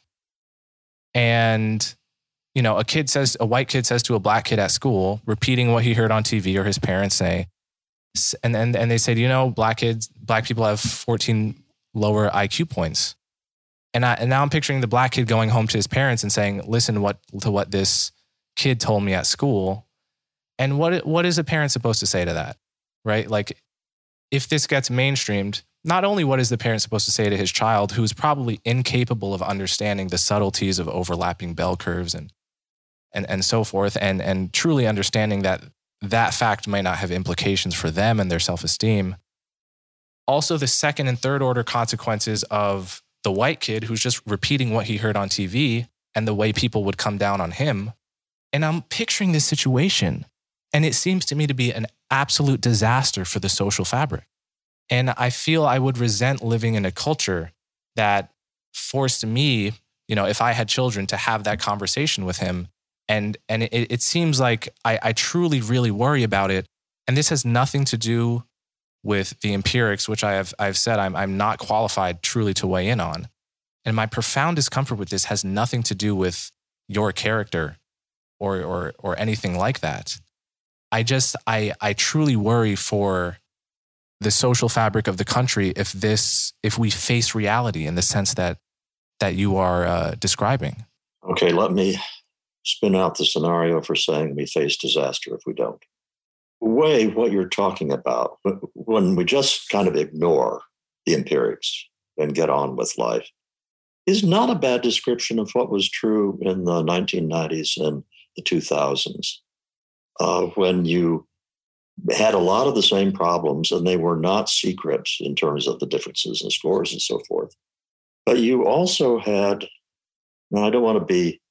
and you know, a kid says, a white kid says to a Black kid at school, repeating what he heard on T V or his parents say, and and and they say, you know, Black kids, Black people have fourteen lower I Q points, and I and now I'm picturing the Black kid going home to his parents and saying, listen, what to what this kid told me at school, and what what is a parent supposed to say to that, right? Like, if this gets mainstreamed, not only what is the parent supposed to say to his child, who's probably incapable of understanding the subtleties of overlapping bell curves and and and so forth, and and truly understanding that that fact might not have implications for them and their self-esteem. Also, the second and third order consequences of the white kid who's just repeating what he heard on T V and the way people would come down on him. And I'm picturing this situation, and it seems to me to be an absolute disaster for the social fabric. And I feel I would resent living in a culture that forced me, you know, if I had children, to have that conversation with him. And and it, it seems like I, I truly, really worry about it. And this has nothing to do with the empirics, which I have I've said I'm I'm not qualified truly to weigh in on. And my profound discomfort with this has nothing to do with your character or or or anything like that. I just I I truly worry for the social fabric of the country if this if we face reality in the sense that that you are uh, describing. Okay, let me spin out the scenario for saying we face disaster if we don't. Way what you're talking about, when we just kind of ignore the empirics and get on with life, is not a bad description of what was true in the nineteen nineties and the two thousands, uh, when you had a lot of the same problems, and they were not secret in terms of the differences in scores and so forth. But you also had, now I don't want to be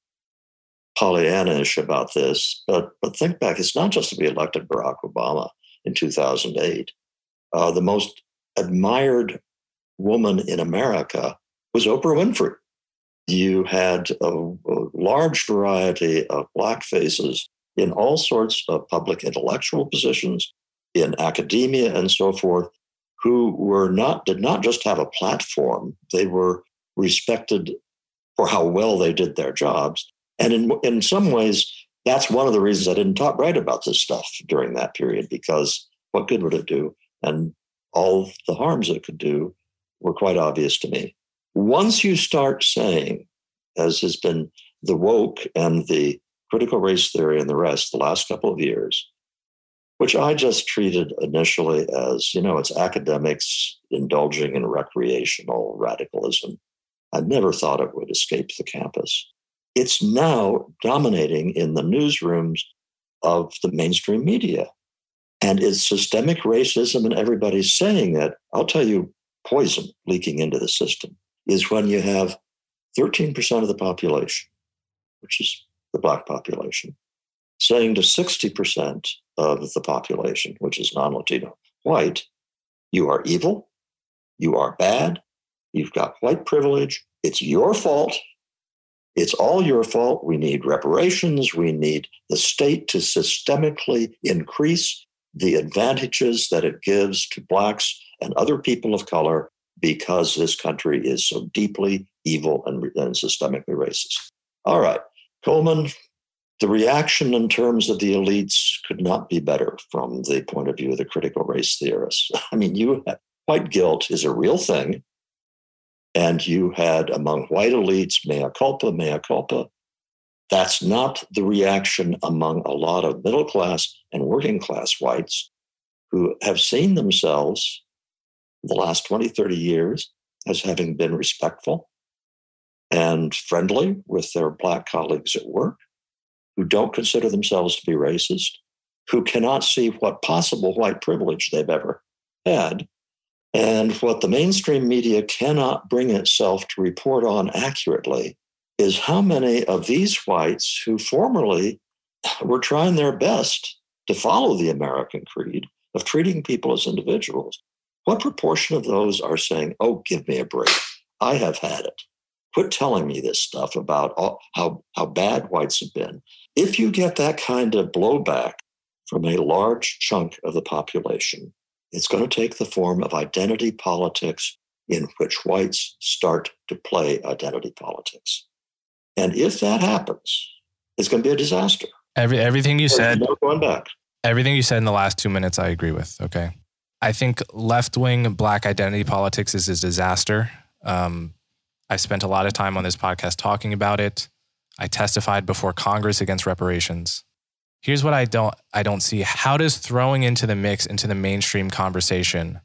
Pollyannish about this, but but think back, it's not just that we elected Barack Obama in two thousand eight. Uh, the most admired woman in America was Oprah Winfrey. You had a, a large variety of Black faces in all sorts of public intellectual positions, in academia and so forth, who were not did not just have a platform, they were respected for how well they did their jobs. And in, in some ways, that's one of the reasons I didn't talk right about this stuff during that period, because what good would it do? And all the harms it could do were quite obvious to me. Once you start saying, as has been the woke and the critical race theory and the rest the last couple of years, which I just treated initially as, you know, it's academics indulging in recreational radicalism. I never thought it would escape the campus. It's now dominating in the newsrooms of the mainstream media. And it's systemic racism, and everybody's saying it. I'll tell you, poison leaking into the system is when you have thirteen percent of the population, which is the Black population, saying to sixty percent of the population, which is non-Latino, white, you are evil, you are bad, you've got white privilege, it's your fault, it's all your fault, we need reparations, we need the state to systemically increase the advantages that it gives to Blacks and other people of color because this country is so deeply evil and, and systemically racist. All right, Coleman, the reaction in terms of the elites could not be better from the point of view of the critical race theorists. I mean, you have, white guilt is a real thing, and you had among white elites, mea culpa, mea culpa. That's not the reaction among a lot of middle class and working class whites who have seen themselves the last twenty, thirty years as having been respectful and friendly with their Black colleagues at work, who don't consider themselves to be racist, who cannot see what possible white privilege they've ever had. And what the mainstream media cannot bring itself to report on accurately is how many of these whites who formerly were trying their best to follow the American creed of treating people as individuals, what proportion of those are saying, oh, give me a break, I have had it. Quit telling me this stuff about all, how, how bad whites have been. If you get that kind of blowback from a large chunk of the population, it's going to take the form of identity politics in which whites start to play identity politics. And if that happens, it's going to be a disaster. Every, everything you There's said, no going back. Everything you said in the last two minutes, I agree with. Okay. I think left-wing Black identity politics is a disaster. Um, I've spent a lot of time on this podcast talking about it. I testified before Congress against reparations. Here's what I don't I don't see. How does throwing into the mix, into the mainstream conversation,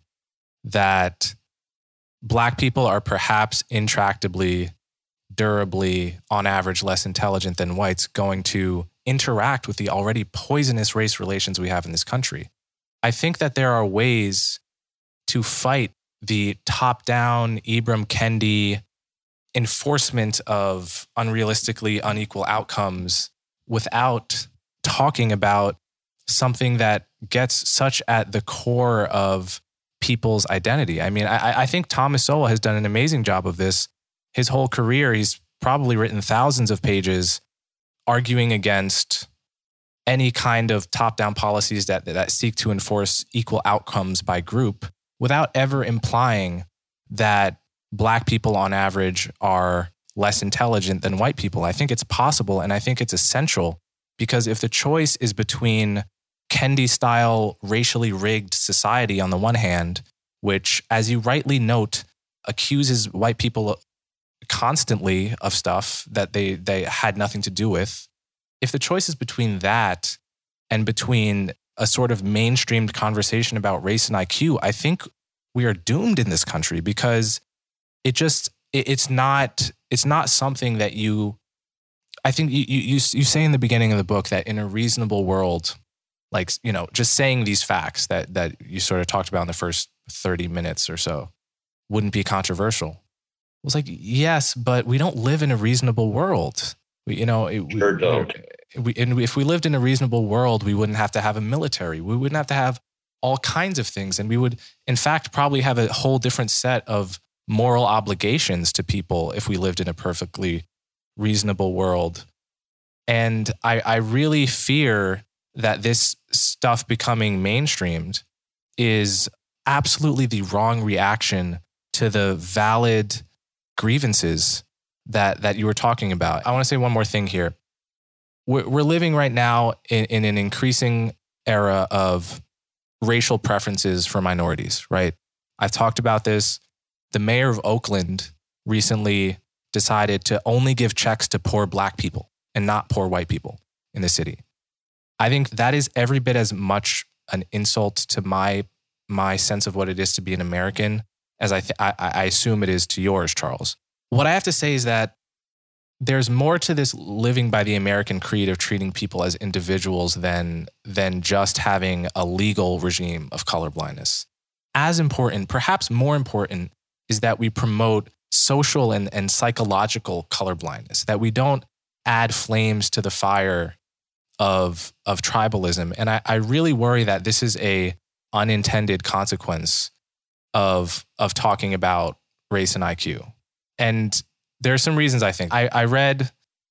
that Black people are perhaps intractably, durably, on average, less intelligent than whites going to interact with the already poisonous race relations we have in this country? I think that there are ways to fight the top-down Ibram Kendi enforcement of unrealistically unequal outcomes without talking about something that gets such at the core of people's identity. I mean, I, I think Thomas Sowell has done an amazing job of this. His whole career, he's probably written thousands of pages arguing against any kind of top-down policies that, that seek to enforce equal outcomes by group without ever implying that Black people on average are less intelligent than white people. I think it's possible, and I think it's essential, because if the choice is between Kendi-style racially rigged society on the one hand, which, as you rightly note, accuses white people constantly of stuff that they, they had nothing to do with, if the choice is between that and between a sort of mainstreamed conversation about race and I Q, I think we are doomed in this country, because it just, it, it's not, it's not something that you, I think you, you, you, you say in the beginning of the book that in a reasonable world, like, you know, just saying these facts that, that you sort of talked about in the first thirty minutes or so wouldn't be controversial. It was like, yes, but we don't live in a reasonable world. We, you know, it, sure we, don't. We, and if we lived in a reasonable world, we wouldn't have to have a military. We wouldn't have to have all kinds of things. And we would, in fact, probably have a whole different set of moral obligations to people if we lived in a perfectly reasonable world. And I, I really fear that this stuff becoming mainstreamed is absolutely the wrong reaction to the valid grievances that, that you were talking about. I want to say one more thing here. We're, we're living right now in, in an increasing era of racial preferences for minorities, right? I've talked about this. The mayor of Oakland recently decided to only give checks to poor black people and not poor white people in the city. I think that is every bit as much an insult to my my sense of what it is to be an American as I, th- I I assume it is to yours, Charles. What I have to say is that there's more to this living by the American creed of treating people as individuals than than just having a legal regime of colorblindness. As important, perhaps more important, is that we promote social and, and psychological colorblindness, that we don't add flames to the fire of of tribalism. And I, I really worry that this is a unintended consequence of of talking about race and I Q. And there are some reasons I think. I, I read,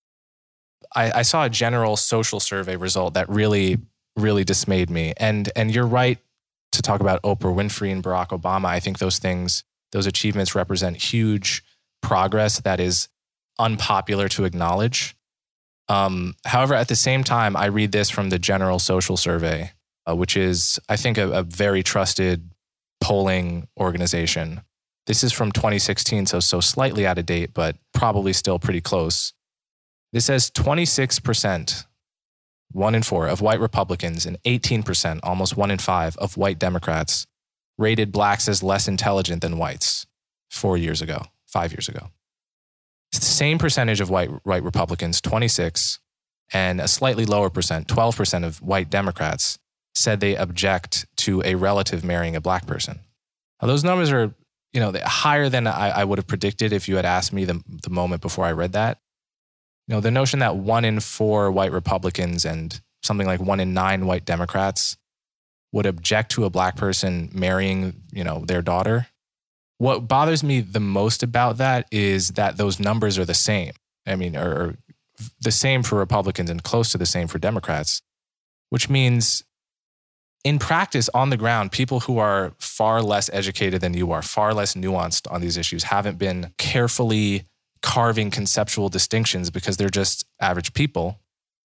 I, I saw a general social survey result that really, really dismayed me. And and you're right to talk about Oprah Winfrey and Barack Obama. I think those things, those achievements represent huge progress that is unpopular to acknowledge. Um, however, at the same time, I read this from the General Social Survey, uh, which is, I think, a, a very trusted polling organization. This is from twenty sixteen, so so slightly out of date, but probably still pretty close. This says twenty-six percent, one in four, of white Republicans and eighteen percent, almost one in five, of white Democrats rated blacks as less intelligent than whites four years ago, five years ago. Same percentage of white, white Republicans, twenty-six, and a slightly lower percent, twelve percent of white Democrats said they object to a relative marrying a black person. Now, those numbers are, you know, higher than I, I would have predicted if you had asked me the, the moment before I read that. You know, the notion that one in four white Republicans and something like one in nine white Democrats would object to a black person marrying, you know, their daughter. What bothers me the most about that is that those numbers are the same. I mean, or, or the same for Republicans and close to the same for Democrats, which means in practice, on the ground, people who are far less educated than you are, far less nuanced on these issues, haven't been carefully carving conceptual distinctions because they're just average people.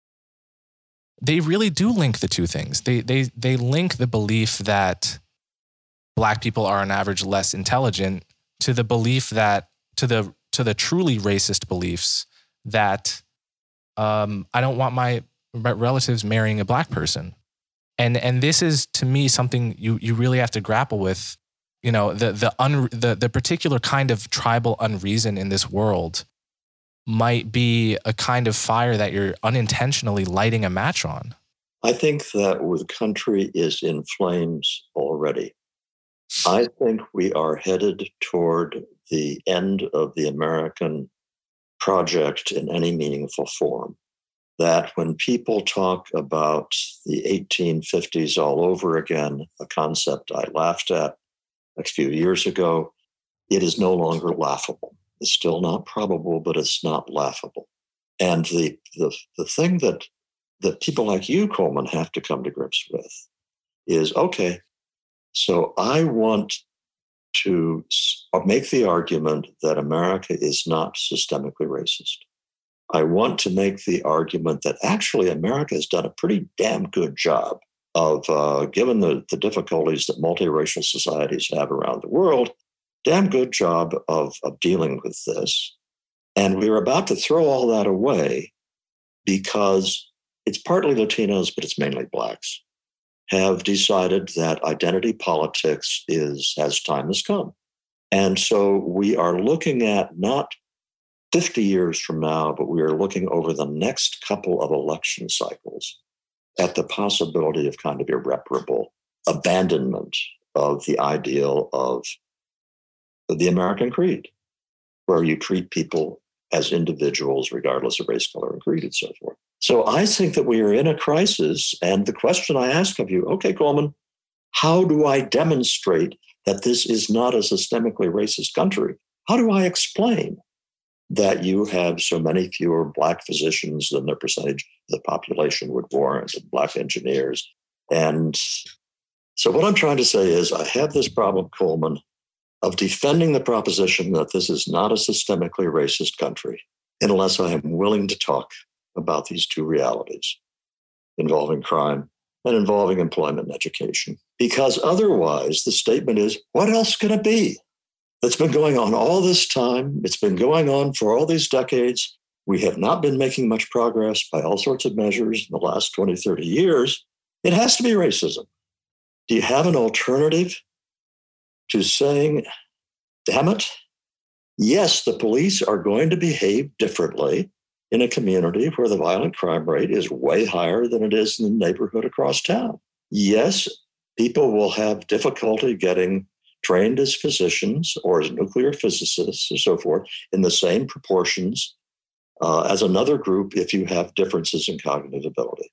They really do link the two things. They they they link the belief that black people are on average less intelligent to the belief that to the to the truly racist beliefs that um, I don't want my relatives marrying a black person. And and this is, to me, something you you really have to grapple with. You know, the the un, the the particular kind of tribal unreason in this world might be a kind of fire that you're unintentionally lighting a match on. I think that the country is in flames already. I think we are headed toward the end of the American project in any meaningful form. That when people talk about the eighteen fifties all over again, a concept I laughed at a few years ago, it is no longer laughable. It's still not probable, but it's not laughable. And the the, the thing that, that people like you, Coleman, have to come to grips with is, okay, so I want to make the argument that America is not systemically racist. I want to make the argument that actually America has done a pretty damn good job of, uh, given the, the difficulties that multiracial societies have around the world, damn good job of, of dealing with this. And we're about to throw all that away because it's partly Latinos, but it's mainly blacks, have decided that identity politics is, as time has come. And so we are looking at not fifty years from now, but we are looking over the next couple of election cycles at the possibility of kind of irreparable abandonment of the ideal of the American creed, where you treat people as individuals, regardless of race, color, and creed, and so forth. So I think that we are in a crisis. And the question I ask of you, okay, Coleman, how do I demonstrate that this is not a systemically racist country? How do I explain that you have so many fewer Black physicians than the percentage of the population would warrant, and Black engineers? And so what I'm trying to say is I have this problem, Coleman, of defending the proposition that this is not a systemically racist country unless I am willing to talk about these two realities involving crime and involving employment and education. Because otherwise, the statement is, what else can it be? It's been going on all this time. It's been going on for all these decades. We have not been making much progress by all sorts of measures in the last twenty, thirty years. It has to be racism. Do you have an alternative to saying, damn it, yes, the police are going to behave differently in a community where the violent crime rate is way higher than it is in the neighborhood across town? Yes, people will have difficulty getting trained as physicians or as nuclear physicists or so forth in the same proportions uh, as another group if you have differences in cognitive ability.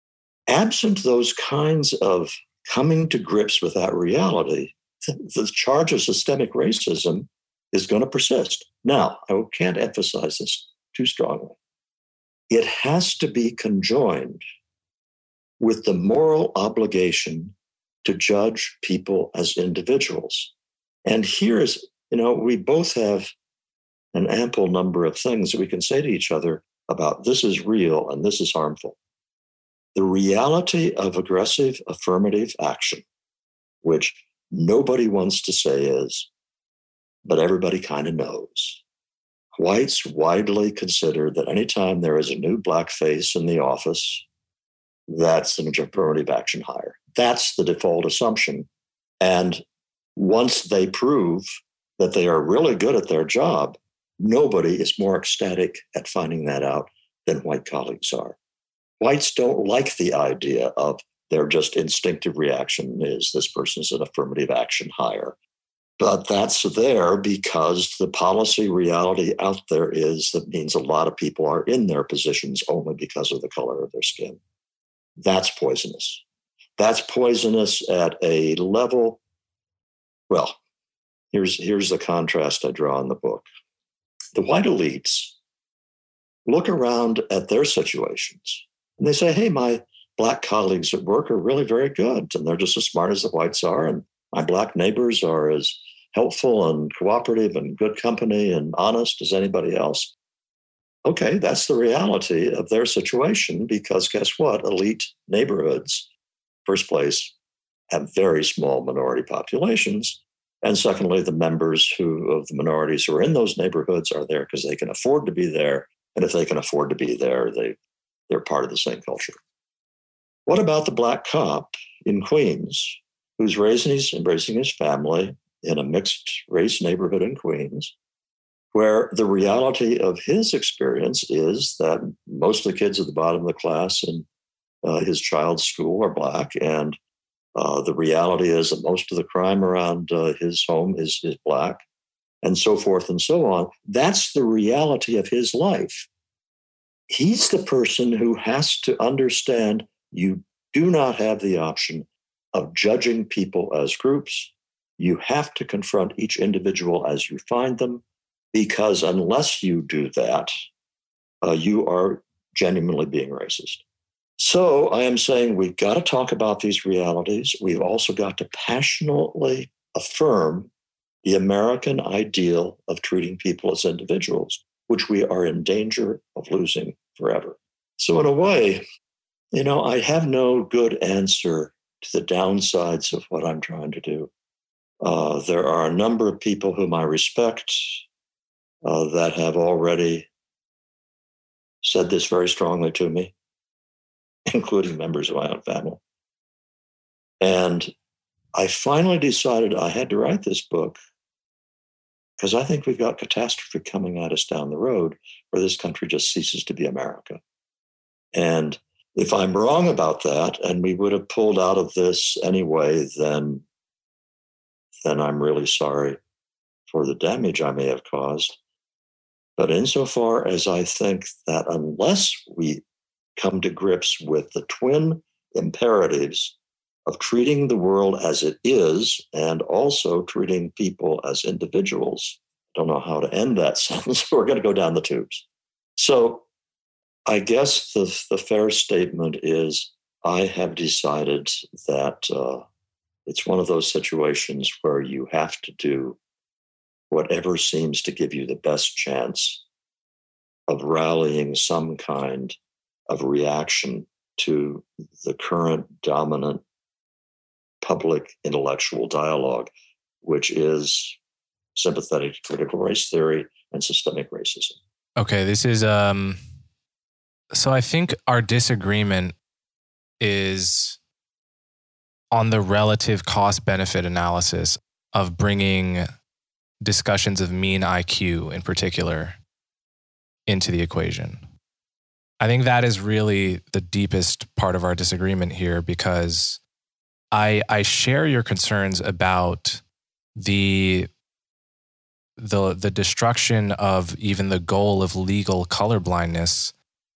Absent those kinds of coming to grips with that reality, the charge of systemic racism is going to persist. Now, I can't emphasize this too strongly. It has to be conjoined with the moral obligation to judge people as individuals. And here is, you know, we both have an ample number of things that we can say to each other about this is real and this is harmful. The reality of aggressive affirmative action, which nobody wants to say is, but everybody kind of knows. Whites widely consider that anytime there is a new Black face in the office, that's an affirmative action hire. That's the default assumption. And once they prove that they are really good at their job, nobody is more ecstatic at finding that out than white colleagues are. Whites don't like the idea of their just instinctive reaction is this person's an affirmative action hire. But that's there because the policy reality out there is that means a lot of people are in their positions only because of the color of their skin. That's poisonous. That's poisonous at a level. Well, here's, here's the contrast I draw in the book. The white elites look around at their situations and they say, hey, my Black colleagues at work are really very good, and they're just as smart as the whites are, and my Black neighbors are as helpful and cooperative and good company and honest as anybody else. Okay, that's the reality of their situation because guess what? Elite neighborhoods, first place, have very small minority populations. And secondly, the members who of the minorities who are in those neighborhoods are there because they can afford to be there. And if they can afford to be there, they, they're part of the same culture. What about the Black cop in Queens who's raising his, embracing his family in a mixed race neighborhood in Queens, where the reality of his experience is that most of the kids at the bottom of the class in uh, his child's school are Black, and uh, the reality is that most of the crime around uh, his home is, is Black, and so forth and so on. That's the reality of his life. He's the person who has to understand you do not have the option of judging people as groups. You have to confront each individual as you find them, because unless you do that, uh, you are genuinely being racist. So I am saying we've got to talk about these realities. We've also got to passionately affirm the American ideal of treating people as individuals, which we are in danger of losing forever. So in a way, you know, I have no good answer to the downsides of what I'm trying to do. Uh, there are a number of people whom I respect uh, that have already said this very strongly to me, including members of my own family. And I finally decided I had to write this book because I think we've got catastrophe coming at us down the road where this country just ceases to be America. And if I'm wrong about that, and we would have pulled out of this anyway, then, then I'm really sorry for the damage I may have caused. But insofar as I think that unless we come to grips with the twin imperatives of treating the world as it is and also treating people as individuals, I don't know how to end that sentence. We're going to go down the tubes. So I guess the, the fair statement is I have decided that uh, it's one of those situations where you have to do whatever seems to give you the best chance of rallying some kind of reaction to the current dominant public intellectual dialogue, which is sympathetic to critical race theory and systemic racism. Okay, this is, um, so I think our disagreement is on the relative cost-benefit analysis of bringing discussions of mean I Q in particular into the equation. I think that is really the deepest part of our disagreement here, because I I share your concerns about the the the destruction of even the goal of legal colorblindness,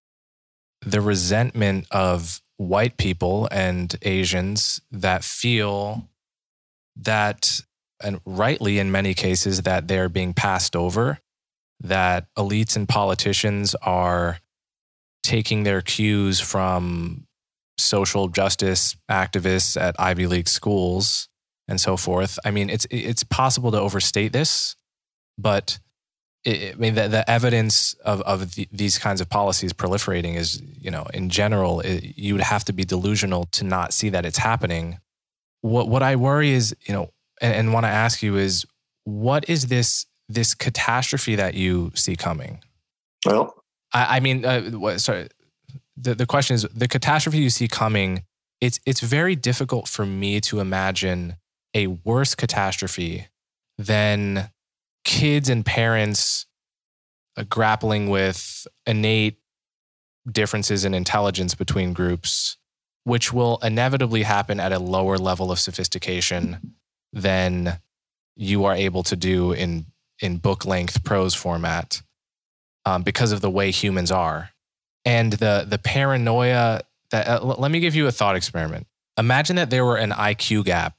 the resentment of white people and Asians that feel that, and rightly in many cases, that they're being passed over, that elites and politicians are taking their cues from social justice activists at Ivy League schools and so forth. I mean, it's it's possible to overstate this, but it, I mean, the, the evidence of, of the, these kinds of policies proliferating is, you know, in general, it, you would have to be delusional to not see that it's happening. What what I worry is, you know, and, and want to ask you is, what is this this catastrophe that you see coming? Well, I, I mean, uh, what, sorry. The the question is, the catastrophe you see coming, it's it's very difficult for me to imagine a worse catastrophe than kids and parents uh, grappling with innate differences in intelligence between groups, which will inevitably happen at a lower level of sophistication than you are able to do in, in book-length prose format, um, because of the way humans are. And the the paranoia that, uh, let me give you a thought experiment. Imagine that there were an I Q gap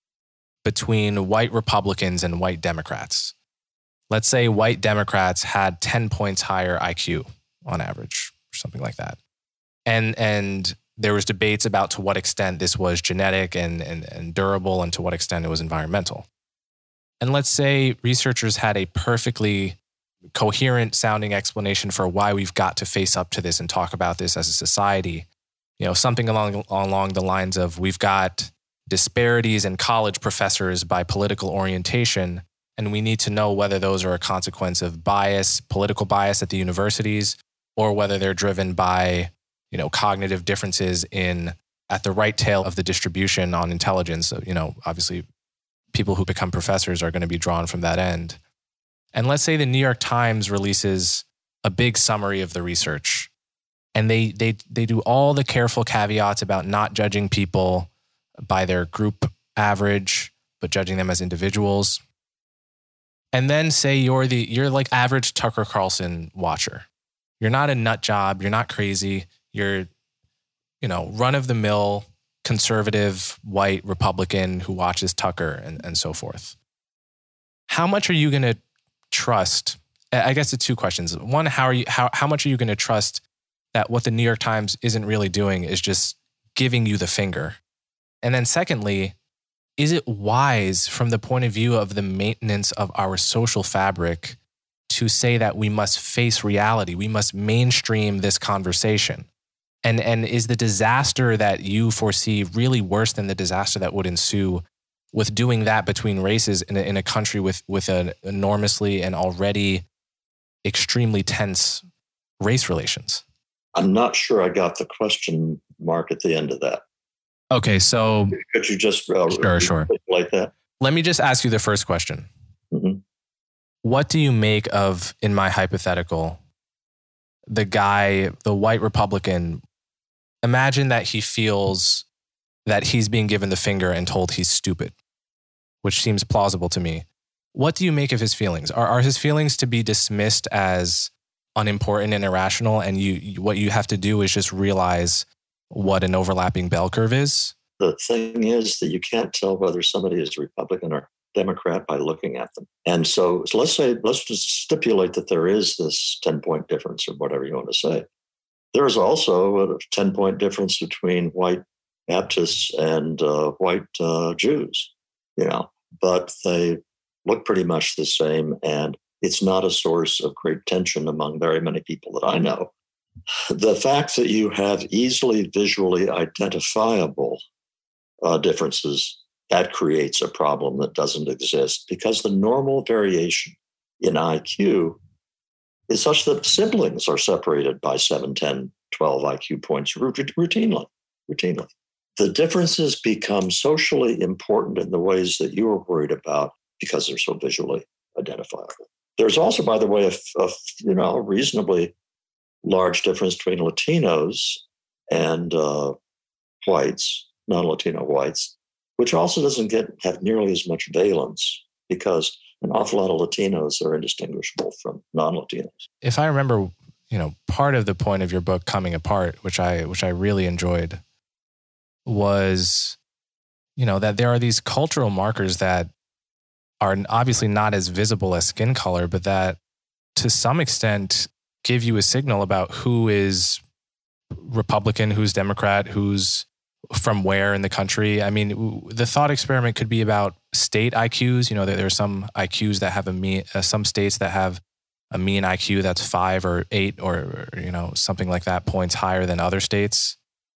between white Republicans and white Democrats. Let's say white Democrats had ten points higher I Q on average, or something like that. And and there was debates about to what extent this was genetic and, and, and durable, and to what extent it was environmental. And let's say researchers had a perfectly coherent sounding explanation for why we've got to face up to this and talk about this as a society. You know, something along along the lines of, we've got disparities in college professors by political orientation, and we need to know whether those are a consequence of bias, political bias at the universities, or whether they're driven by, you know, cognitive differences in at the right tail of the distribution on intelligence. So, you know, obviously people who become professors are going to be drawn from that end. And let's say the New York Times releases a big summary of the research, and they they they do all the careful caveats about not judging people by their group average, but judging them as individuals. And then say you're the you're like average Tucker Carlson watcher. You're not a nut job. You're not crazy. You're, you know, run of the mill conservative white Republican who watches Tucker and, and so forth. How much are you going to trust? I guess it's two questions. One, how are you? How how much are you going to trust that what the New York Times isn't really doing is just giving you the finger? And then secondly, is it wise from the point of view of the maintenance of our social fabric to say that we must face reality? We must mainstream this conversation. And and is the disaster that you foresee really worse than the disaster that would ensue with doing that between races in a, in a country with, with an enormously and already extremely tense race relations? I'm not sure I got the question mark at the end of that. Okay, so... Could you just uh, sure, sure. like that? Let me just ask you the first question. Mm-hmm. what do you make of, in my hypothetical, the guy, the white Republican, imagine that he feels that he's being given the finger and told he's stupid, which seems plausible to me. What do you make of his feelings? Are are his feelings to be dismissed as unimportant and irrational, and you, you what you have to do is just realize what an overlapping bell curve is? The thing is that you can't tell whether somebody is Republican or Democrat by looking at them. And so, so let's say, let's just stipulate that there is this ten-point difference or whatever you want to say. There is also a ten-point difference between white Baptists and uh, white uh, Jews, you know, but they look pretty much the same, and it's not a source of great tension among very many people that I know. The fact that you have easily visually identifiable uh, differences, that creates a problem that doesn't exist, because the normal variation in I Q is such that siblings are separated by seven, ten, twelve I Q points routinely. routinely. The differences become socially important in the ways that you are worried about because they're so visually identifiable. There's also, by the way, a, a you know reasonably large difference between Latinos and uh, whites, non-Latino whites, which also doesn't get have nearly as much valence because an awful lot of Latinos are indistinguishable from non-Latinos. If I remember, you know, part of the point of your book, Coming Apart, which I which I really enjoyed, was, you know, that there are these cultural markers that are obviously not as visible as skin color, but that to some extent give you a signal about who is Republican, who's Democrat, who's from where in the country. I mean, the thought experiment could be about state I Qs. You know, there, there are some I Qs that have a mean, uh, some states that have a mean I Q that's five or eight or, or, you know, something like that, points higher than other states.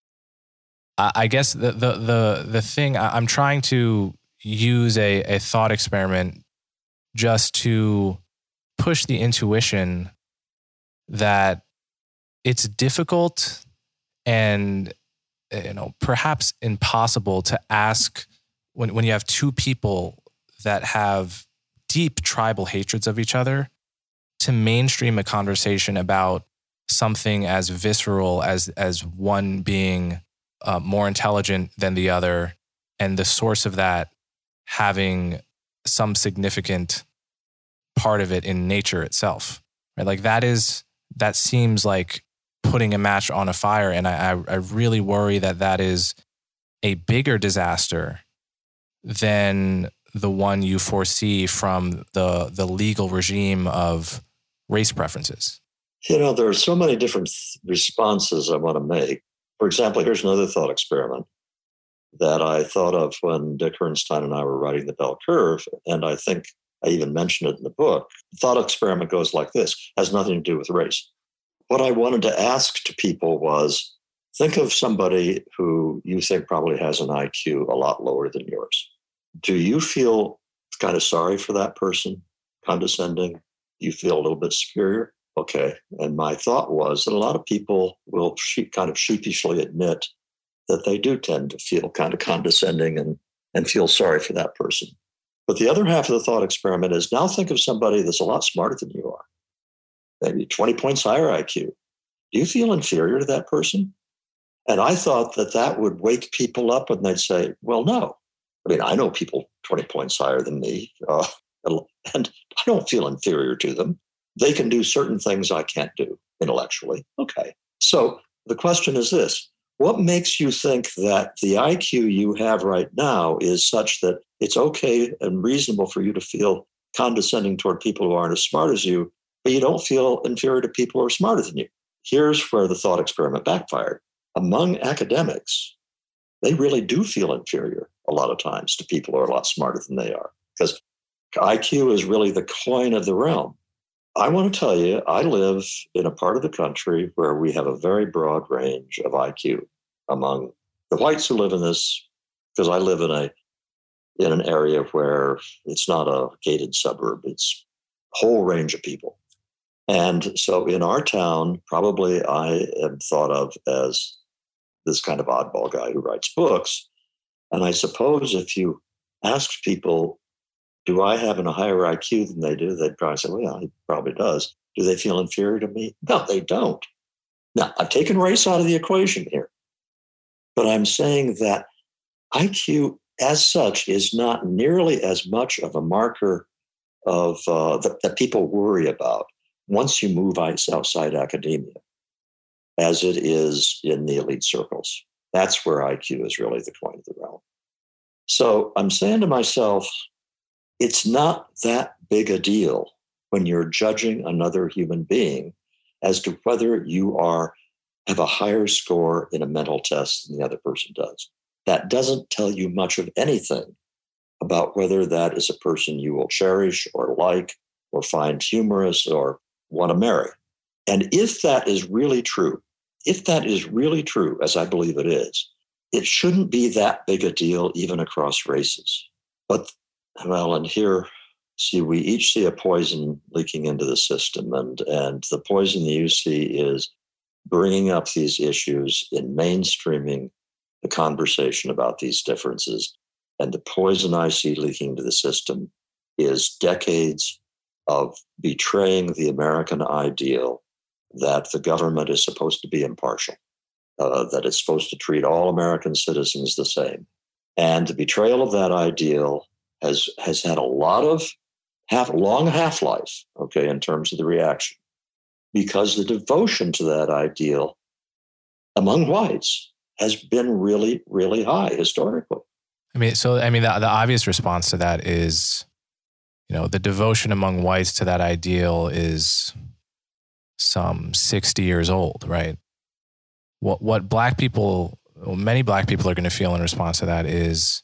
I, I guess the, the, the, the thing I, I'm trying to use a, a thought experiment just to push the intuition that it's difficult and, you know, perhaps impossible to ask when, when you have two people that have deep tribal hatreds of each other to mainstream a conversation about something as visceral as, as one being uh, more intelligent than the other, and the source of that having some significant part of it in nature itself, right? Like that is, that seems like putting a match on a fire. And I, I, I really worry that that is a bigger disaster than the one you foresee from the, the legal regime of race preferences. You know, there are so many different th- responses I want to make. For example, here's another thought experiment that I thought of when Dick Herrnstein and I were writing The Bell Curve, and I think I even mentioned it in the book. The thought experiment goes like this, has nothing to do with race. What I wanted to ask to people was, think of somebody who you think probably has an I Q a lot lower than yours. Do you feel kind of sorry for that person, condescending? Do you feel a little bit superior? Okay. And my thought was that a lot of people will she- kind of sheepishly admit that they do tend to feel kind of condescending and, and feel sorry for that person. But the other half of the thought experiment is, now think of somebody that's a lot smarter than you are, maybe twenty points higher I Q. Do you feel inferior to that person? And I thought that that would wake people up and they'd say, well, no. I mean, I know people twenty points higher than me, uh, and I don't feel inferior to them. They can do certain things I can't do intellectually. Okay. So the question is this. What makes you think that the I Q you have right now is such that it's okay and reasonable for you to feel condescending toward people who aren't as smart as you, but you don't feel inferior to people who are smarter than you? Here's where the thought experiment backfired. Among academics, they really do feel inferior a lot of times to people who are a lot smarter than they are, because I Q is really the coin of the realm. I want to tell you, I live in a part of the country where we have a very broad range of I Q among the whites who live in this, because I live in a in an area where it's not a gated suburb, it's a whole range of people. And so in our town, probably I am thought of as this kind of oddball guy who writes books. And I suppose if you asked people Do I have a higher I Q than they do? They'd probably say, well, yeah, he probably does. Do they feel inferior to me? No, they don't. Now, I've taken race out of the equation here, but I'm saying that I Q as such is not nearly as much of a marker of uh, that, that people worry about once you move outside academia as it is in the elite circles. That's where I Q is really the coin of the realm. So I'm saying to myself, it's not that big a deal when you're judging another human being as to whether you are have a higher score in a mental test than the other person does. That doesn't tell you much of anything about whether that is a person you will cherish or like or find humorous or want to marry. And if that is really true, if that is really true, as I believe it is, it shouldn't be that big a deal even across races. But, well, and here, see, we each see a poison leaking into the system. And, and the poison that you see is bringing up these issues in mainstreaming the conversation about these differences. And the poison I see leaking into the system is decades of betraying the American ideal that the government is supposed to be impartial, uh, that it's supposed to treat all American citizens the same. And the betrayal of that ideal has has had a lot of half long half-life, okay, in terms of the reaction, because the devotion to that ideal among whites has been really, really high historically. I mean, so I mean, the, the obvious response to that is, you know, the devotion among whites to that ideal is some sixty years old, right? What what black people, well, many black people are going to feel in response to that is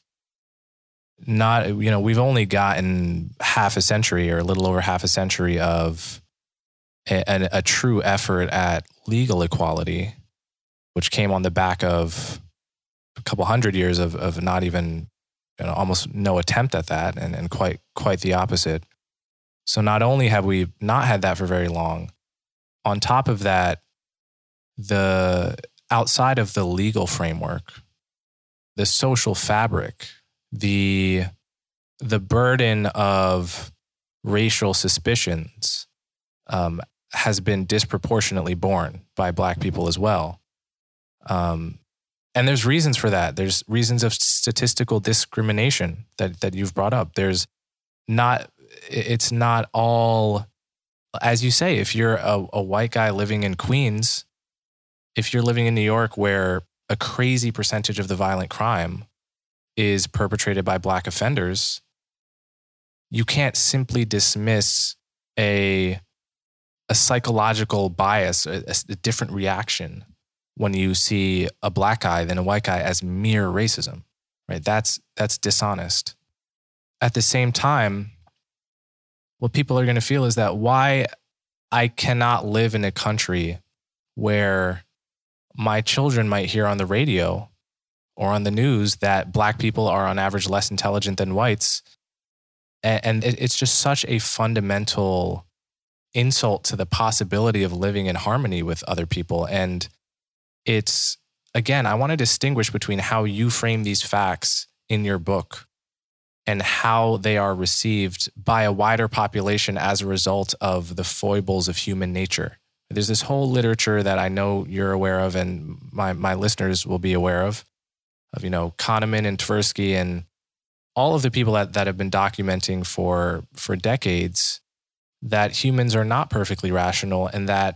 not, you know, we've only gotten half a century or a little over half a century of a, a, a true effort at legal equality, which came on the back of a couple hundred years of of not even, you know, almost no attempt at that, and, and quite quite the opposite. So not only have we not had that for very long, on top of that, the outside of the legal framework, the social fabric, the the burden of racial suspicions um, has been disproportionately borne by black people as well. Um, and there's reasons for that. There's reasons of statistical discrimination that that you've brought up. There's not, it's not all, as you say, if you're a, a white guy living in Queens, if you're living in New York where a crazy percentage of the violent crime is perpetrated by black offenders, you can't simply dismiss a, a psychological bias, a, a different reaction when you see a black guy than a white guy as mere racism, right? That's, that's dishonest. At the same time, what people are going to feel is that why I cannot live in a country where my children might hear on the radio or on the news that black people are on average less intelligent than whites. And it's just such a fundamental insult to the possibility of living in harmony with other people. And it's, again, I want to distinguish between how you frame these facts in your book and how they are received by a wider population as a result of the foibles of human nature. There's this whole literature that I know you're aware of and my, my listeners will be aware of, of, you know, Kahneman and Tversky and all of the people that, that have been documenting for, for decades that humans are not perfectly rational and that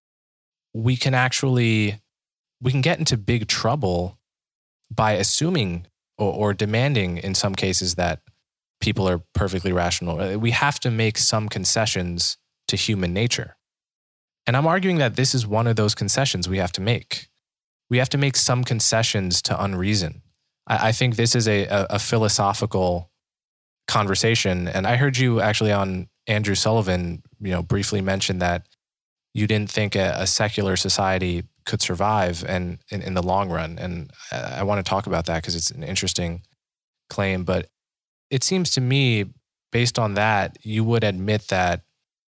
we can actually, we can get into big trouble by assuming or, or demanding in some cases that people are perfectly rational. We have to make some concessions to human nature. And I'm arguing that this is one of those concessions we have to make. We have to make some concessions to unreason. I, I think this is a, a, a philosophical conversation. And I heard you actually on Andrew Sullivan, you know, briefly mention that you didn't think a, a secular society could survive and in, in the long run. And I, I want to talk about that because it's an interesting claim. But it seems to me, based on that, you would admit that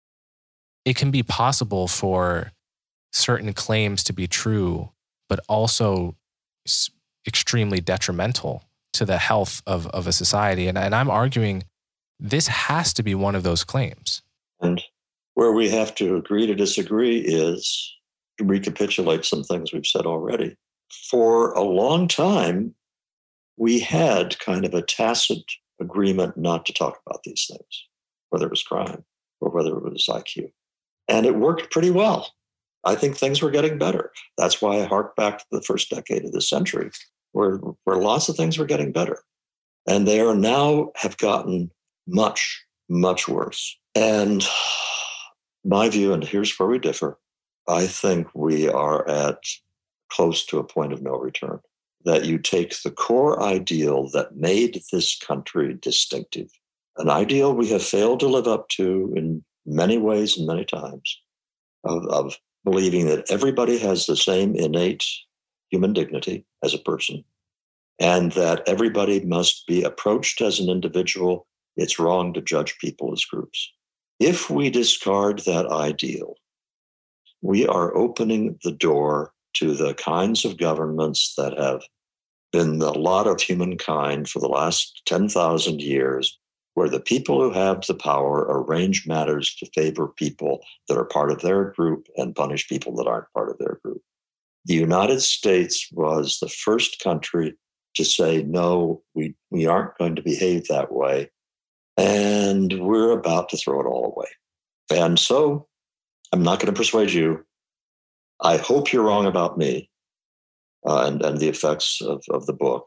it can be possible for certain claims to be true, but also extremely detrimental to the health of, of a society. And, and I'm arguing this has to be one of those claims. And where we have to agree to disagree is to recapitulate some things we've said already. For a long time, we had kind of a tacit agreement not to talk about these things, whether it was crime or whether it was I Q. And it worked pretty well. I think things were getting better. That's why I hark back to the first decade of the century, where, where lots of things were getting better. And they are now have gotten much, much worse. And my view, and here's where we differ, I think we are at close to a point of no return. That you take the core ideal that made this country distinctive, an ideal we have failed to live up to in many ways and many times, of, of believing that everybody has the same innate human dignity as a person, and that everybody must be approached as an individual. It's wrong to judge people as groups. If we discard that ideal, we are opening the door to the kinds of governments that have been the lot of humankind for the last ten thousand years, where the people who have the power arrange matters to favor people that are part of their group and punish people that aren't part of their group. The United States was the first country to say, no, we, we aren't going to behave that way. And we're about to throw it all away. And so I'm not going to persuade you. I hope you're wrong about me uh, and, and the effects of, of the book.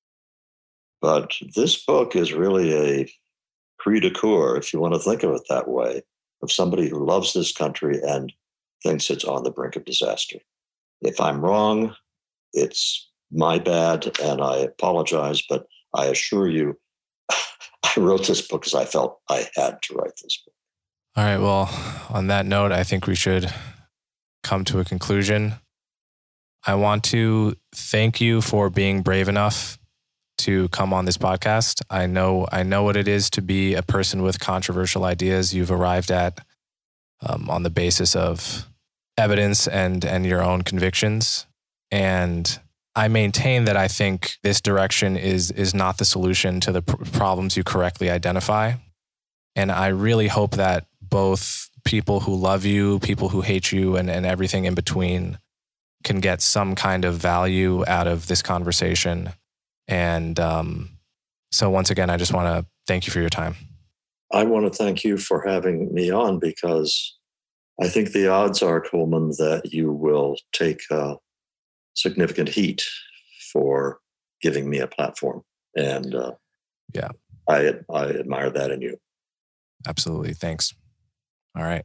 But this book is really a cri de coeur, if you want to think of it that way, of somebody who loves this country and thinks it's on the brink of disaster. If I'm wrong, it's my bad, and I apologize, but I assure you, I wrote this book because I felt I had to write this book. All right, well, on that note, I think we should come to a conclusion. I want to thank you for being brave enough to come on this podcast. I know I know what it is to be a person with controversial ideas you've arrived at um, on the basis of evidence and and your own convictions. And I maintain that I think this direction is is not the solution to the pr- problems you correctly identify. And I really hope that both people who love you, people who hate you, and, and everything in between can get some kind of value out of this conversation. And um, so once again, I just want to thank you for your time. I want to thank you for having me on, because I think the odds are, Coleman, that you will take uh, significant heat for giving me a platform. And uh, yeah, I, I admire that in you. Absolutely. Thanks. All right.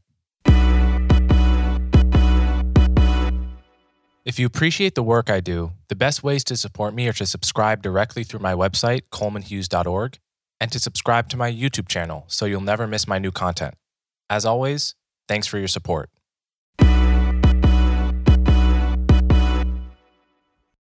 If you appreciate the work I do, the best ways to support me are to subscribe directly through my website, coleman hughes dot org, and to subscribe to my YouTube channel so you'll never miss my new content. As always, thanks for your support.